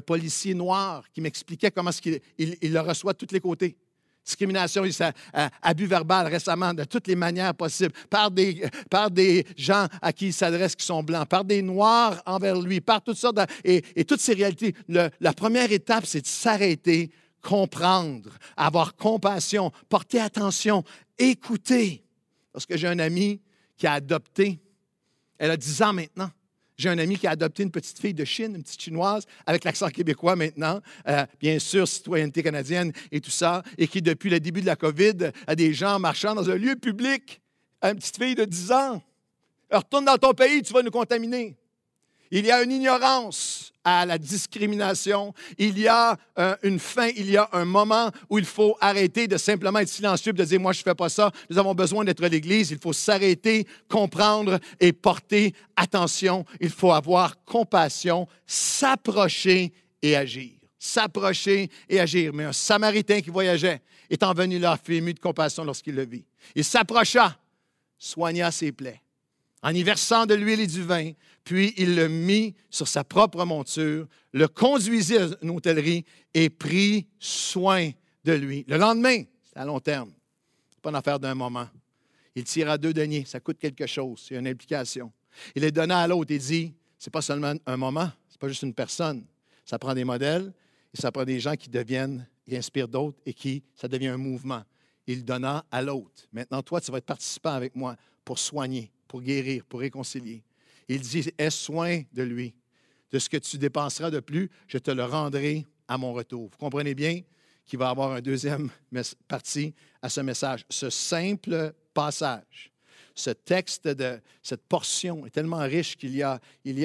noir qui m'expliquait comment il le reçoit de tous les côtés. Discrimination, abus verbal récemment, de toutes les manières possibles, par des gens à qui il s'adresse qui sont blancs, par des Noirs envers lui, par toutes sortes et toutes ces réalités. La première étape, c'est de s'arrêter, comprendre, avoir compassion, porter attention, écouter. Parce que j'ai un ami qui a adopté, elle a 10 ans maintenant. J'ai un ami qui a adopté une petite fille de Chine, une petite Chinoise, avec l'accent québécois maintenant, bien sûr, citoyenneté canadienne et tout ça, et qui, depuis le début de la COVID, a des gens marchant dans un lieu public, à une petite fille de 10 ans. Retourne dans ton pays, tu vas nous contaminer. Il y a une ignorance à la discrimination. Il y a une fin, il y a un moment où il faut arrêter de simplement être silencieux et de dire « moi, je ne fais pas ça ». Nous avons besoin d'être l'Église. Il faut s'arrêter, comprendre et porter attention. Il faut avoir compassion, s'approcher et agir. S'approcher et agir. Mais un Samaritain qui voyageait, étant venu là, fut ému de compassion lorsqu'il le vit. Il s'approcha, soigna ses plaies, en y versant de l'huile et du vin, puis il le mit sur sa propre monture, le conduisit à une hôtellerie et prit soin de lui. Le lendemain, c'est à long terme, ce n'est pas une affaire d'un moment. Il tira 2 deniers, ça coûte quelque chose, c'est une implication. Il les donna à l'autre et dit, ce n'est pas seulement un moment, ce n'est pas juste une personne. Ça prend des modèles et ça prend des gens qui inspirent d'autres et ça devient un mouvement. Il donna à l'autre. Maintenant, toi, tu vas être participant avec moi pour soigner, pour guérir, pour réconcilier. Il dit, aie soin de lui. De ce que tu dépenseras de plus, je te le rendrai à mon retour. Vous comprenez bien qu'il va y avoir une deuxième partie à ce message. Ce simple passage, ce texte, cette portion est tellement riche qu'il y a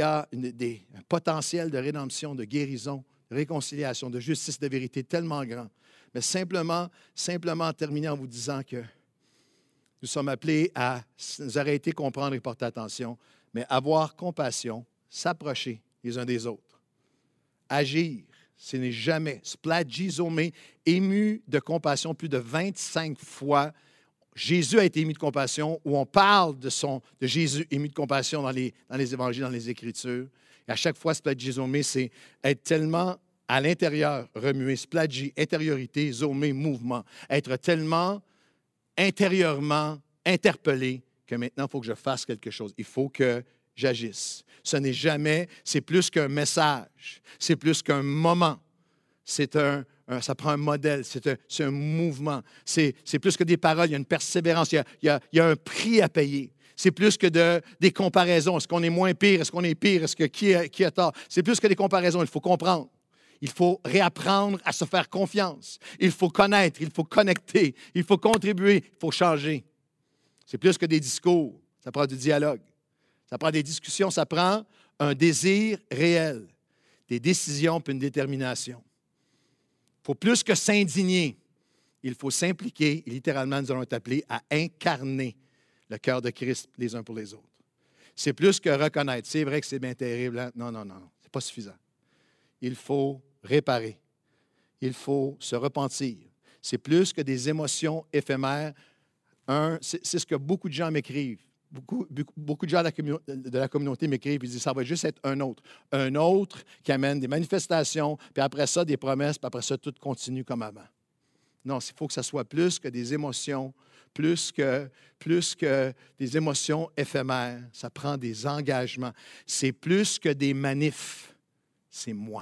un potentiel de rédemption, de guérison, de réconciliation, de justice, de vérité tellement grand. Mais simplement terminer en vous disant que nous sommes appelés à nous arrêter, comprendre et porter attention, mais avoir compassion, s'approcher les uns des autres. Agir, ce n'est jamais. Splagizomé, ému de compassion plus de 25 fois. Jésus a été ému de compassion, où on parle de Jésus ému de compassion dans les évangiles, dans les Écritures. Et à chaque fois, splagizomé, c'est être tellement à l'intérieur, remuer, splagi, intériorité, zomé, mouvement. Être tellement intérieurement interpellé que maintenant, il faut que je fasse quelque chose. Il faut que j'agisse. Ce n'est jamais, c'est plus qu'un message, c'est plus qu'un moment. Ça prend un modèle, c'est un mouvement. C'est plus que des paroles, il y a une persévérance, il y a un prix à payer. C'est plus que des comparaisons. Est-ce qu'on est moins pire? Est-ce qu'on est pire? Est-ce que qui a tort? C'est plus que des comparaisons, il faut comprendre. Il faut réapprendre à se faire confiance. Il faut connaître, il faut connecter, il faut contribuer, il faut changer. C'est plus que des discours, ça prend du dialogue. Ça prend des discussions, ça prend un désir réel, des décisions puis une détermination. Il faut plus que s'indigner. Il faut s'impliquer. Et littéralement, nous allons être appelés à incarner le cœur de Christ les uns pour les autres. C'est plus que reconnaître. C'est vrai que c'est bien terrible. Hein? Non. Ce n'est pas suffisant. Il faut réparer. Il faut se repentir. C'est plus que des émotions éphémères. C'est ce que beaucoup de gens m'écrivent. Beaucoup de gens de la communauté m'écrivent et disent ça va juste être un autre. Un autre qui amène des manifestations, puis après ça, des promesses, puis après ça, tout continue comme avant. Non, il faut que ça soit plus que des émotions, plus que des émotions éphémères. Ça prend des engagements. C'est plus que des manifs. C'est moi.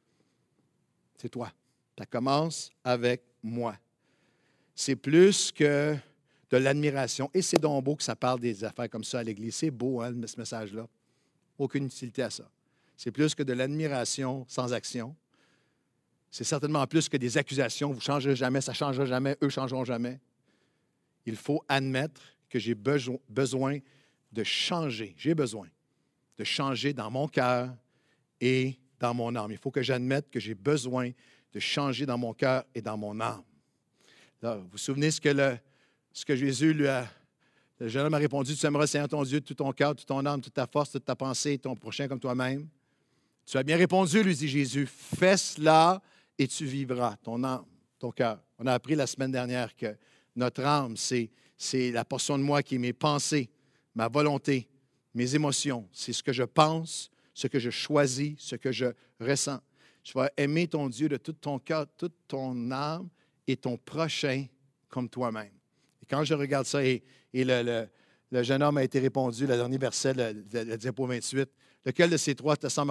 C'est toi. Ça commence avec moi. C'est plus que de l'admiration. Et c'est donc beau que ça parle des affaires comme ça à l'Église. C'est beau, hein, ce message-là. Aucune utilité à ça. C'est plus que de l'admiration sans action. C'est certainement plus que des accusations. Vous ne changerez jamais, ça ne changera jamais, eux ne changeront jamais. Il faut admettre que j'ai besoin de changer. J'ai besoin de changer dans mon cœur et dans mon âme. Il faut que j'admette que j'ai besoin de changer dans mon cœur et dans mon âme. Là, vous vous souvenez ce que Jésus le jeune homme a répondu, tu aimeras le Seigneur ton Dieu de tout ton cœur, toute ton âme, toute ta force, toute ta pensée, ton prochain comme toi-même. Tu as bien répondu, lui dit Jésus, fais cela et tu vivras, ton âme, ton cœur. On a appris la semaine dernière que notre âme, c'est la portion de moi qui est mes pensées, ma volonté, mes émotions. C'est ce que je pense, ce que je choisis, ce que je ressens. Tu vas aimer ton Dieu de tout ton cœur, toute ton âme et ton prochain comme toi-même. Et quand je regarde ça, et le jeune homme a été répondu, le dernier verset, le diapo 28, lequel de ces trois semble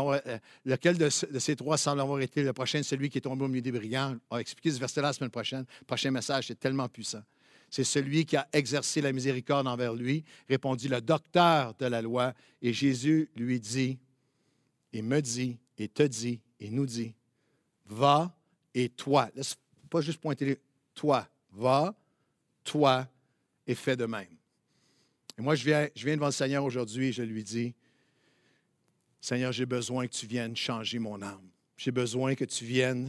avoir été le prochain, celui qui est tombé au milieu des brillants? On a expliqué ce verset-là la semaine prochaine. Le prochain message, c'est tellement puissant. C'est celui qui a exercé la miséricorde envers lui, répondit le docteur de la loi, et Jésus lui dit, et me dit, et te dit, et nous dit, va et toi. Laisse pas juste pointer toi. Va, toi, et fais de même. Et moi, je viens devant le Seigneur aujourd'hui et je lui dis, Seigneur, j'ai besoin que tu viennes changer mon âme. J'ai besoin que tu viennes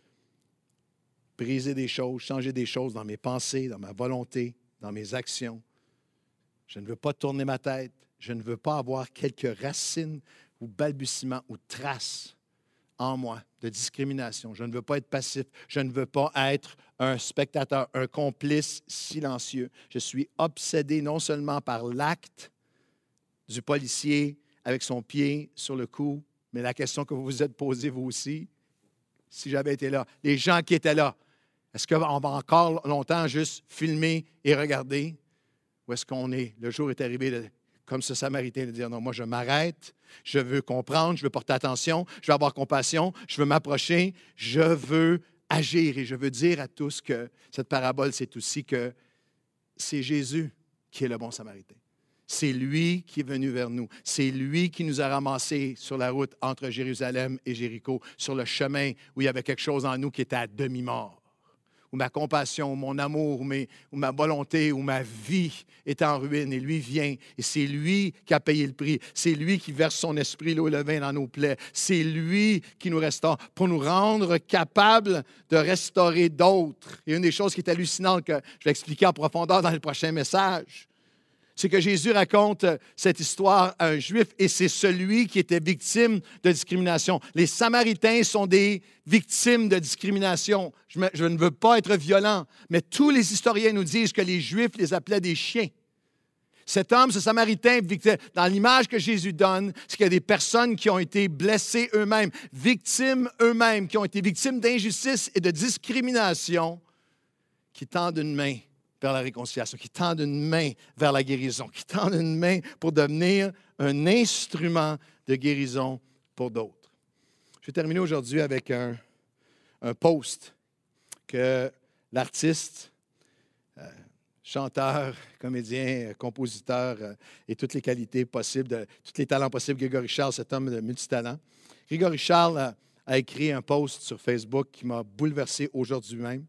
briser des choses, changer des choses dans mes pensées, dans ma volonté, dans mes actions. Je ne veux pas tourner ma tête. Je ne veux pas avoir quelques racines ou balbutiements ou traces en moi de discrimination. Je ne veux pas être passif. Je ne veux pas être un spectateur, un complice silencieux. Je suis obsédé non seulement par l'acte du policier avec son pied sur le cou, mais la question que vous vous êtes posée, vous aussi, si j'avais été là, les gens qui étaient là, est-ce qu'on va encore longtemps juste filmer et regarder? Ou est-ce qu'on est, le jour est arrivé, comme ce Samaritain, de dire, non, moi je m'arrête, je veux comprendre, je veux porter attention, je veux avoir compassion, je veux m'approcher, je veux agir et je veux dire à tous que cette parabole, c'est aussi que c'est Jésus qui est le bon Samaritain. C'est lui qui est venu vers nous. C'est lui qui nous a ramassés sur la route entre Jérusalem et Jéricho, sur le chemin où il y avait quelque chose en nous qui était à demi-mort, où ma compassion, où mon amour, où ma volonté, où ma vie est en ruine. Et lui vient, et c'est lui qui a payé le prix. C'est lui qui verse son esprit, l'eau et le vin dans nos plaies. C'est lui qui nous restaure pour nous rendre capables de restaurer d'autres. Et une des choses qui est hallucinante, que je vais expliquer en profondeur dans le prochain message, c'est que Jésus raconte cette histoire à un Juif et c'est celui qui était victime de discrimination. Les Samaritains sont des victimes de discrimination. Je ne veux pas être violent, mais tous les historiens nous disent que les Juifs les appelaient des chiens. Cet homme, ce Samaritain, dans l'image que Jésus donne, c'est qu'il y a des personnes qui ont été blessées eux-mêmes, victimes eux-mêmes, qui ont été victimes d'injustice et de discrimination, qui tendent une main vers la réconciliation, qui tendent une main vers la guérison, qui tendent une main pour devenir un instrument de guérison pour d'autres. Je vais terminer aujourd'hui avec un post que l'artiste, chanteur, comédien, compositeur et toutes les qualités possibles, tous les talents possibles, Grégory Charles, cet homme de multitalent. Grégory Charles a écrit un post sur Facebook qui m'a bouleversé aujourd'hui même,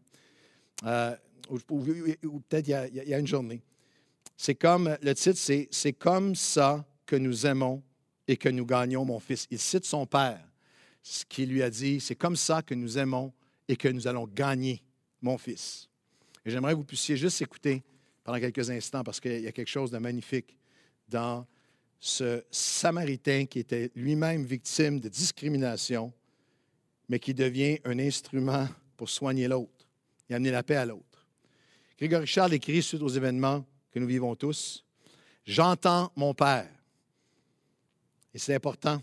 ou peut-être il y a une journée. C'est comme, le titre, c'est « C'est comme ça que nous aimons et que nous gagnons, mon fils ». Il cite son père, ce qui lui a dit « C'est comme ça que nous aimons et que nous allons gagner, mon fils ». Et j'aimerais que vous puissiez juste écouter pendant quelques instants parce qu'il y a quelque chose de magnifique dans ce Samaritain qui était lui-même victime de discrimination, mais qui devient un instrument pour soigner l'autre et amener la paix à l'autre. Grégory Charles écrit suite aux événements que nous vivons tous, « J'entends mon père. » Et c'est important.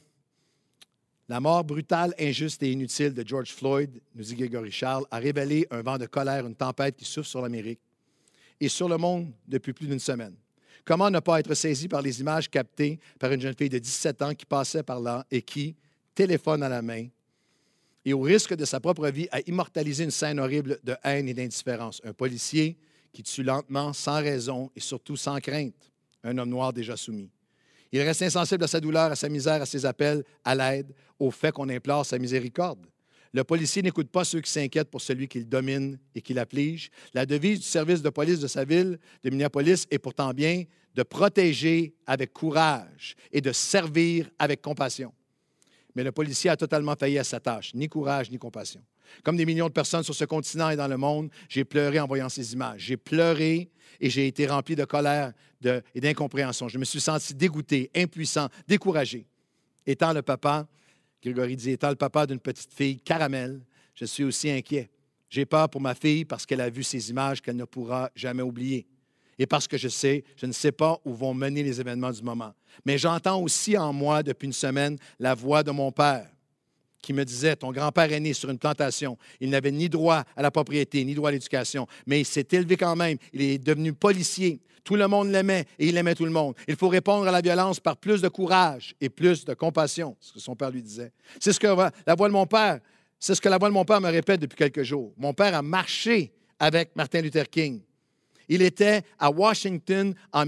La mort brutale, injuste et inutile de George Floyd, nous dit Grégory Charles, a révélé un vent de colère, une tempête qui souffle sur l'Amérique et sur le monde depuis plus d'une semaine. Comment ne pas être saisi par les images captées par une jeune fille de 17 ans qui passait par là et qui, téléphone à la main, et au risque de sa propre vie, a immortalisé une scène horrible de haine et d'indifférence. Un policier qui tue lentement, sans raison et surtout sans crainte, un homme noir déjà soumis. Il reste insensible à sa douleur, à sa misère, à ses appels à l'aide, au fait qu'on implore sa miséricorde. Le policier n'écoute pas ceux qui s'inquiètent pour celui qu'il domine et qui l'afflige. La devise du service de police de sa ville, de Minneapolis, est pourtant bien de protéger avec courage et de servir avec compassion. Mais le policier a totalement failli à sa tâche, ni courage, ni compassion. Comme des millions de personnes sur ce continent et dans le monde, j'ai pleuré en voyant ces images. J'ai pleuré et j'ai été rempli de colère et d'incompréhension. Je me suis senti dégoûté, impuissant, découragé. Étant le papa, Grégory dit, étant le papa d'une petite fille, Caramel, je suis aussi inquiet. J'ai peur pour ma fille parce qu'elle a vu ces images qu'elle ne pourra jamais oublier. Et parce que je ne sais pas où vont mener les événements du moment. Mais j'entends aussi en moi, depuis une semaine, la voix de mon père qui me disait, ton grand-père est né sur une plantation. Il n'avait ni droit à la propriété, ni droit à l'éducation. Mais il s'est élevé quand même. Il est devenu policier. Tout le monde l'aimait et il aimait tout le monde. Il faut répondre à la violence par plus de courage et plus de compassion, ce que son père lui disait. C'est ce que la voix de mon père, c'est ce que la voix de mon père me répète depuis quelques jours. Mon père a marché avec Martin Luther King. Il était à Washington en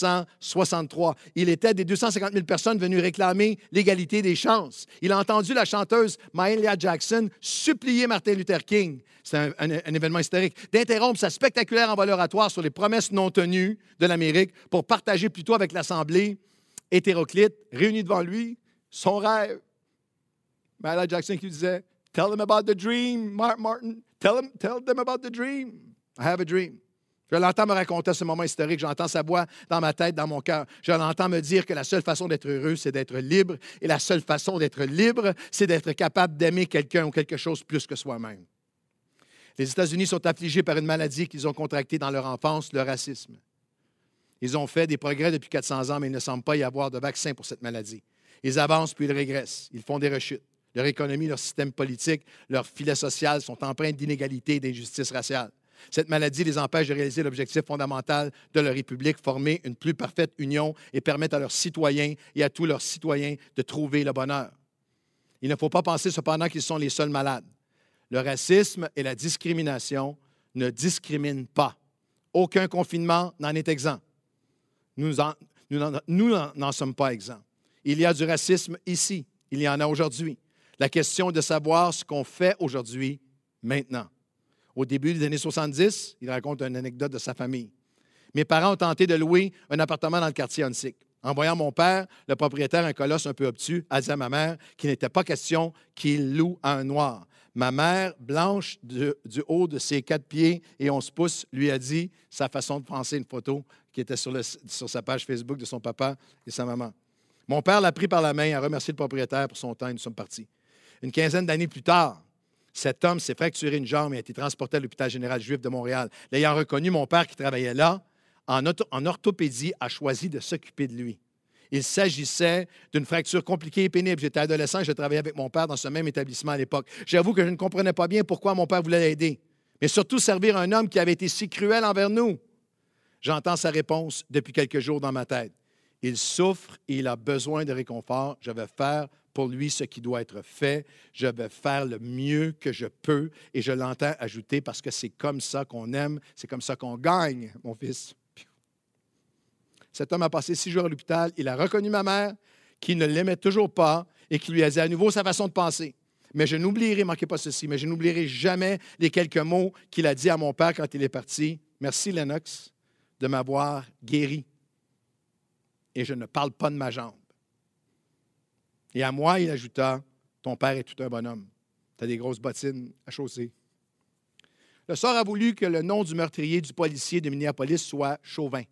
1963. Il était des 250 000 personnes venues réclamer l'égalité des chances. Il a entendu la chanteuse Mahalia Jackson supplier Martin Luther King, c'est un événement historique, d'interrompre sa spectaculaire envolée oratoire sur les promesses non tenues de l'Amérique pour partager plutôt avec l'Assemblée hétéroclite, réunie devant lui, son rêve. Mahalia Jackson qui lui disait « Tell them about the dream, Martin. Tell them about the dream. I have a dream. » Je l'entends me raconter ce moment historique, j'entends sa voix dans ma tête, dans mon cœur. Je l'entends me dire que la seule façon d'être heureux, c'est d'être libre. Et la seule façon d'être libre, c'est d'être capable d'aimer quelqu'un ou quelque chose plus que soi-même. Les États-Unis sont affligés par une maladie qu'ils ont contractée dans leur enfance, le racisme. Ils ont fait des progrès depuis 400 ans, mais il ne semble pas y avoir de vaccin pour cette maladie. Ils avancent puis ils régressent. Ils font des rechutes. Leur économie, leur système politique, leur filet social sont empreints d'inégalité et d'injustice raciale. Cette maladie les empêche de réaliser l'objectif fondamental de leur République, former une plus parfaite union et permettre à leurs citoyens et à tous leurs citoyens de trouver le bonheur. Il ne faut pas penser cependant qu'ils sont les seuls malades. Le racisme et la discrimination ne discriminent pas. Aucun confinement n'en est exempt. Nous n'en sommes pas exempts. Il y a du racisme ici. Il y en a aujourd'hui. La question est de savoir ce qu'on fait aujourd'hui, maintenant. Au début des années 70, il raconte une anecdote de sa famille. Mes parents ont tenté de louer un appartement dans le quartier Huntsic. En voyant mon père, le propriétaire, un colosse un peu obtus, a dit à ma mère qu'il n'était pas question qu'il loue à un noir. Ma mère, blanche du haut de ses 4 pieds et 11 pouces, lui a dit sa façon de penser, une photo qui était sur sa page Facebook de son papa et sa maman. Mon père l'a pris par la main, a remercié le propriétaire pour son temps et nous sommes partis. Une quinzaine d'années plus tard, cet homme s'est fracturé une jambe et a été transporté à l'hôpital général juif de Montréal. L'ayant reconnu, mon père qui travaillait là en orthopédie, a choisi de s'occuper de lui. Il s'agissait d'une fracture compliquée et pénible. J'étais adolescent, je travaillais avec mon père dans ce même établissement à l'époque. J'avoue que je ne comprenais pas bien pourquoi mon père voulait l'aider, mais surtout servir un homme qui avait été si cruel envers nous. J'entends sa réponse depuis quelques jours dans ma tête. Il souffre et il a besoin de réconfort. Je vais faire pour lui ce qui doit être fait. Je vais faire le mieux que je peux. Et je l'entends ajouter parce que c'est comme ça qu'on aime, c'est comme ça qu'on gagne, mon fils. Cet homme a passé 6 jours à l'hôpital. Il a reconnu ma mère, qui ne l'aimait toujours pas et qui lui a dit à nouveau sa façon de penser. Mais je n'oublierai, manquez pas ceci, mais je n'oublierai jamais les quelques mots qu'il a dit à mon père quand il est parti. Merci, Lennox, de m'avoir guéri. Et je ne parle pas de ma jambe. Et à moi, il ajouta, ton père est tout un bonhomme. Tu as des grosses bottines à chausser. Le sort a voulu que le nom du meurtrier du policier de Minneapolis soit Chauvin.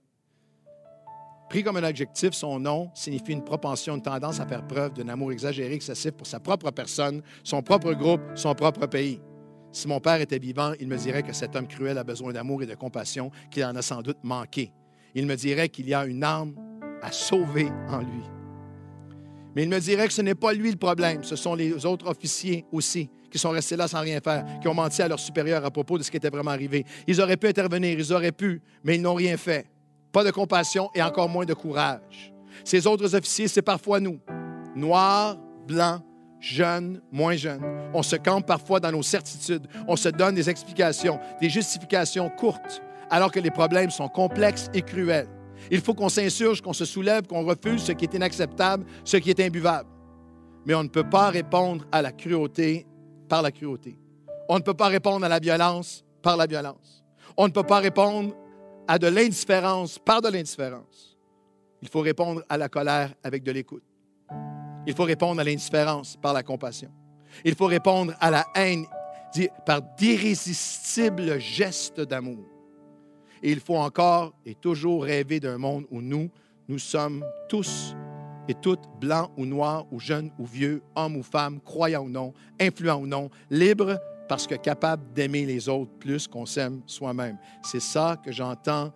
Pris comme un adjectif, son nom signifie une propension, une tendance à faire preuve d'un amour exagéré, excessif pour sa propre personne, son propre groupe, son propre pays. Si mon père était vivant, il me dirait que cet homme cruel a besoin d'amour et de compassion, qu'il en a sans doute manqué. Il me dirait qu'il y a une âme à sauver en lui. Mais il me dirait que ce n'est pas lui le problème, ce sont les autres officiers aussi qui sont restés là sans rien faire, qui ont menti à leurs supérieurs à propos de ce qui était vraiment arrivé. Ils auraient pu intervenir, ils auraient pu, mais ils n'ont rien fait. Pas de compassion et encore moins de courage. Ces autres officiers, c'est parfois nous, noirs, blancs, jeunes, moins jeunes. On se campe parfois dans nos certitudes, on se donne des explications, des justifications courtes, alors que les problèmes sont complexes et cruels. Il faut qu'on s'insurge, qu'on se soulève, qu'on refuse ce qui est inacceptable, ce qui est imbuvable. Mais on ne peut pas répondre à la cruauté par la cruauté. On ne peut pas répondre à la violence par la violence. On ne peut pas répondre à de l'indifférence par de l'indifférence. Il faut répondre à la colère avec de l'écoute. Il faut répondre à l'indifférence par la compassion. Il faut répondre à la haine par d'irrésistibles gestes d'amour. Et il faut encore et toujours rêver d'un monde où nous sommes tous et toutes, blancs ou noirs, ou jeunes ou vieux, hommes ou femmes, croyants ou non, influents ou non, libres parce que capables d'aimer les autres plus qu'on s'aime soi-même. C'est ça que j'entends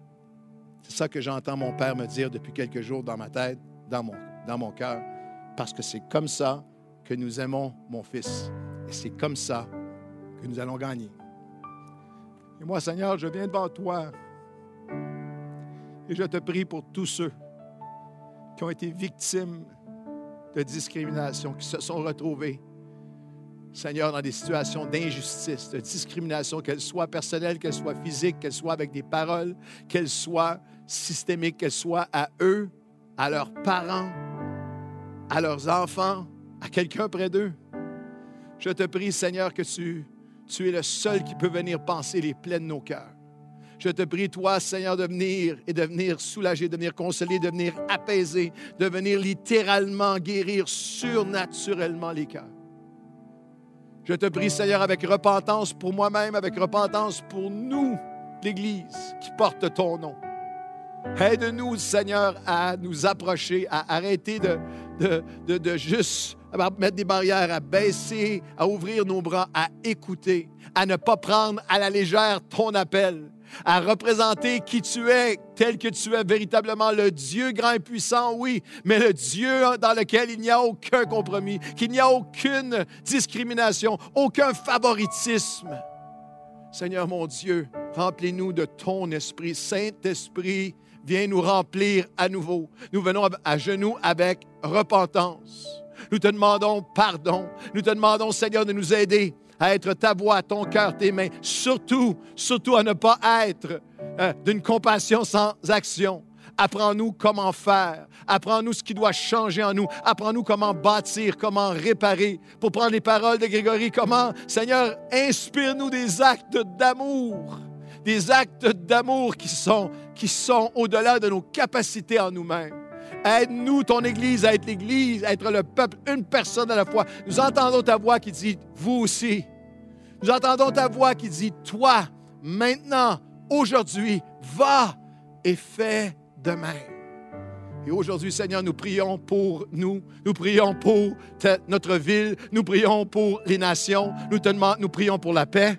mon père me dire depuis quelques jours dans ma tête, dans mon cœur, parce que c'est comme ça que nous aimons mon fils. Et c'est comme ça que nous allons gagner. Et moi, Seigneur, je viens devant toi et je te prie pour tous ceux qui ont été victimes de discrimination, qui se sont retrouvés, Seigneur, dans des situations d'injustice, de discrimination, qu'elles soient personnelles, qu'elles soient physiques, qu'elles soient avec des paroles, qu'elles soient systémiques, qu'elles soient à eux, à leurs parents, à leurs enfants, à quelqu'un près d'eux. Je te prie, Seigneur, que tu es le seul qui peut venir panser les plaies de nos cœurs. Je te prie, toi, Seigneur, de venir soulager, de venir consoler, de venir apaiser, de venir littéralement guérir surnaturellement les cœurs. Je te prie, Seigneur, avec repentance pour moi-même, avec repentance pour nous, l'Église qui porte ton nom. Aide-nous, Seigneur, à nous approcher, à arrêter de juste mettre des barrières, à baisser, à ouvrir nos bras, à écouter, à ne pas prendre à la légère ton appel, à représenter qui tu es, tel que tu es véritablement le Dieu grand et puissant, oui, mais le Dieu dans lequel il n'y a aucun compromis, qu'il n'y a aucune discrimination, aucun favoritisme. Seigneur mon Dieu, remplis-nous de ton esprit. Saint-Esprit, viens nous remplir à nouveau. Nous venons à genoux avec repentance. Nous te demandons pardon. Nous te demandons, Seigneur, de nous aider à être ta voix, ton cœur, tes mains. Surtout à ne pas être d'une compassion sans action. Apprends-nous comment faire. Apprends-nous ce qui doit changer en nous. Apprends-nous comment bâtir, comment réparer. Pour prendre les paroles de Grégory, comment, Seigneur, inspire-nous des actes d'amour. Des actes d'amour qui sont au-delà de nos capacités en nous-mêmes. Aide-nous, ton Église, à être l'Église, à être le peuple, une personne à la fois. Nous entendons ta voix qui dit « vous aussi ». Nous entendons ta voix qui dit « toi, maintenant, aujourd'hui, va et fais de même ». Et aujourd'hui, Seigneur, nous prions pour nous prions pour notre ville, nous prions pour les nations, nous prions pour la paix.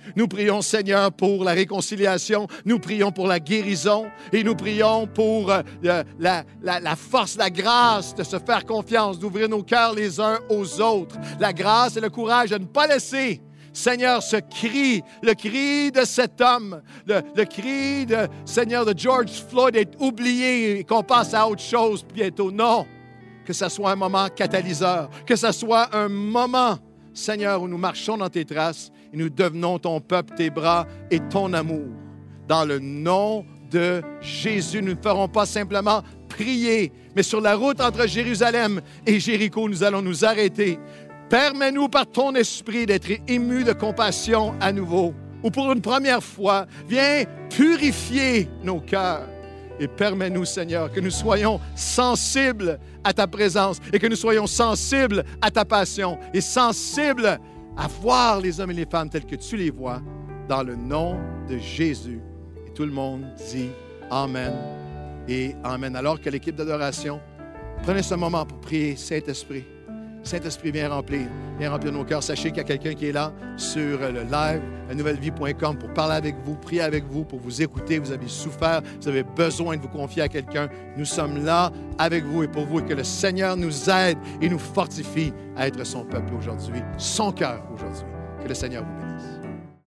Nous prions, Seigneur, pour la réconciliation. Nous prions pour la guérison. Et nous prions pour la force, la grâce de se faire confiance, d'ouvrir nos cœurs les uns aux autres. La grâce et le courage de ne pas laisser, Seigneur, ce cri, le cri de cet homme, le cri de, Seigneur, de George Floyd être oublié et qu'on passe à autre chose bientôt. Non, que ce soit un moment catalyseur, que ce soit un moment, Seigneur, où nous marchons dans tes traces et nous devenons ton peuple, tes bras et ton amour. Dans le nom de Jésus, nous ne ferons pas simplement prier, mais sur la route entre Jérusalem et Jéricho, nous allons nous arrêter. Permets-nous par ton esprit d'être émus de compassion à nouveau. Ou pour une première fois, viens purifier nos cœurs. Et permets-nous, Seigneur, que nous soyons sensibles à ta présence et que nous soyons sensibles à ta passion et sensibles à voir les hommes et les femmes tels que tu les vois, dans le nom de Jésus. Et tout le monde dit Amen et Amen. Alors que l'équipe d'adoration, prenez ce moment pour prier, Saint-Esprit. Saint-Esprit, viens remplir nos cœurs. Sachez qu'il y a quelqu'un qui est là sur le live, nouvellevie.com, pour parler avec vous, prier avec vous, pour vous écouter. Vous avez souffert, vous avez besoin de vous confier à quelqu'un. Nous sommes là avec vous et pour vous, et que le Seigneur nous aide et nous fortifie à être son peuple aujourd'hui, son cœur aujourd'hui. Que le Seigneur vous bénisse.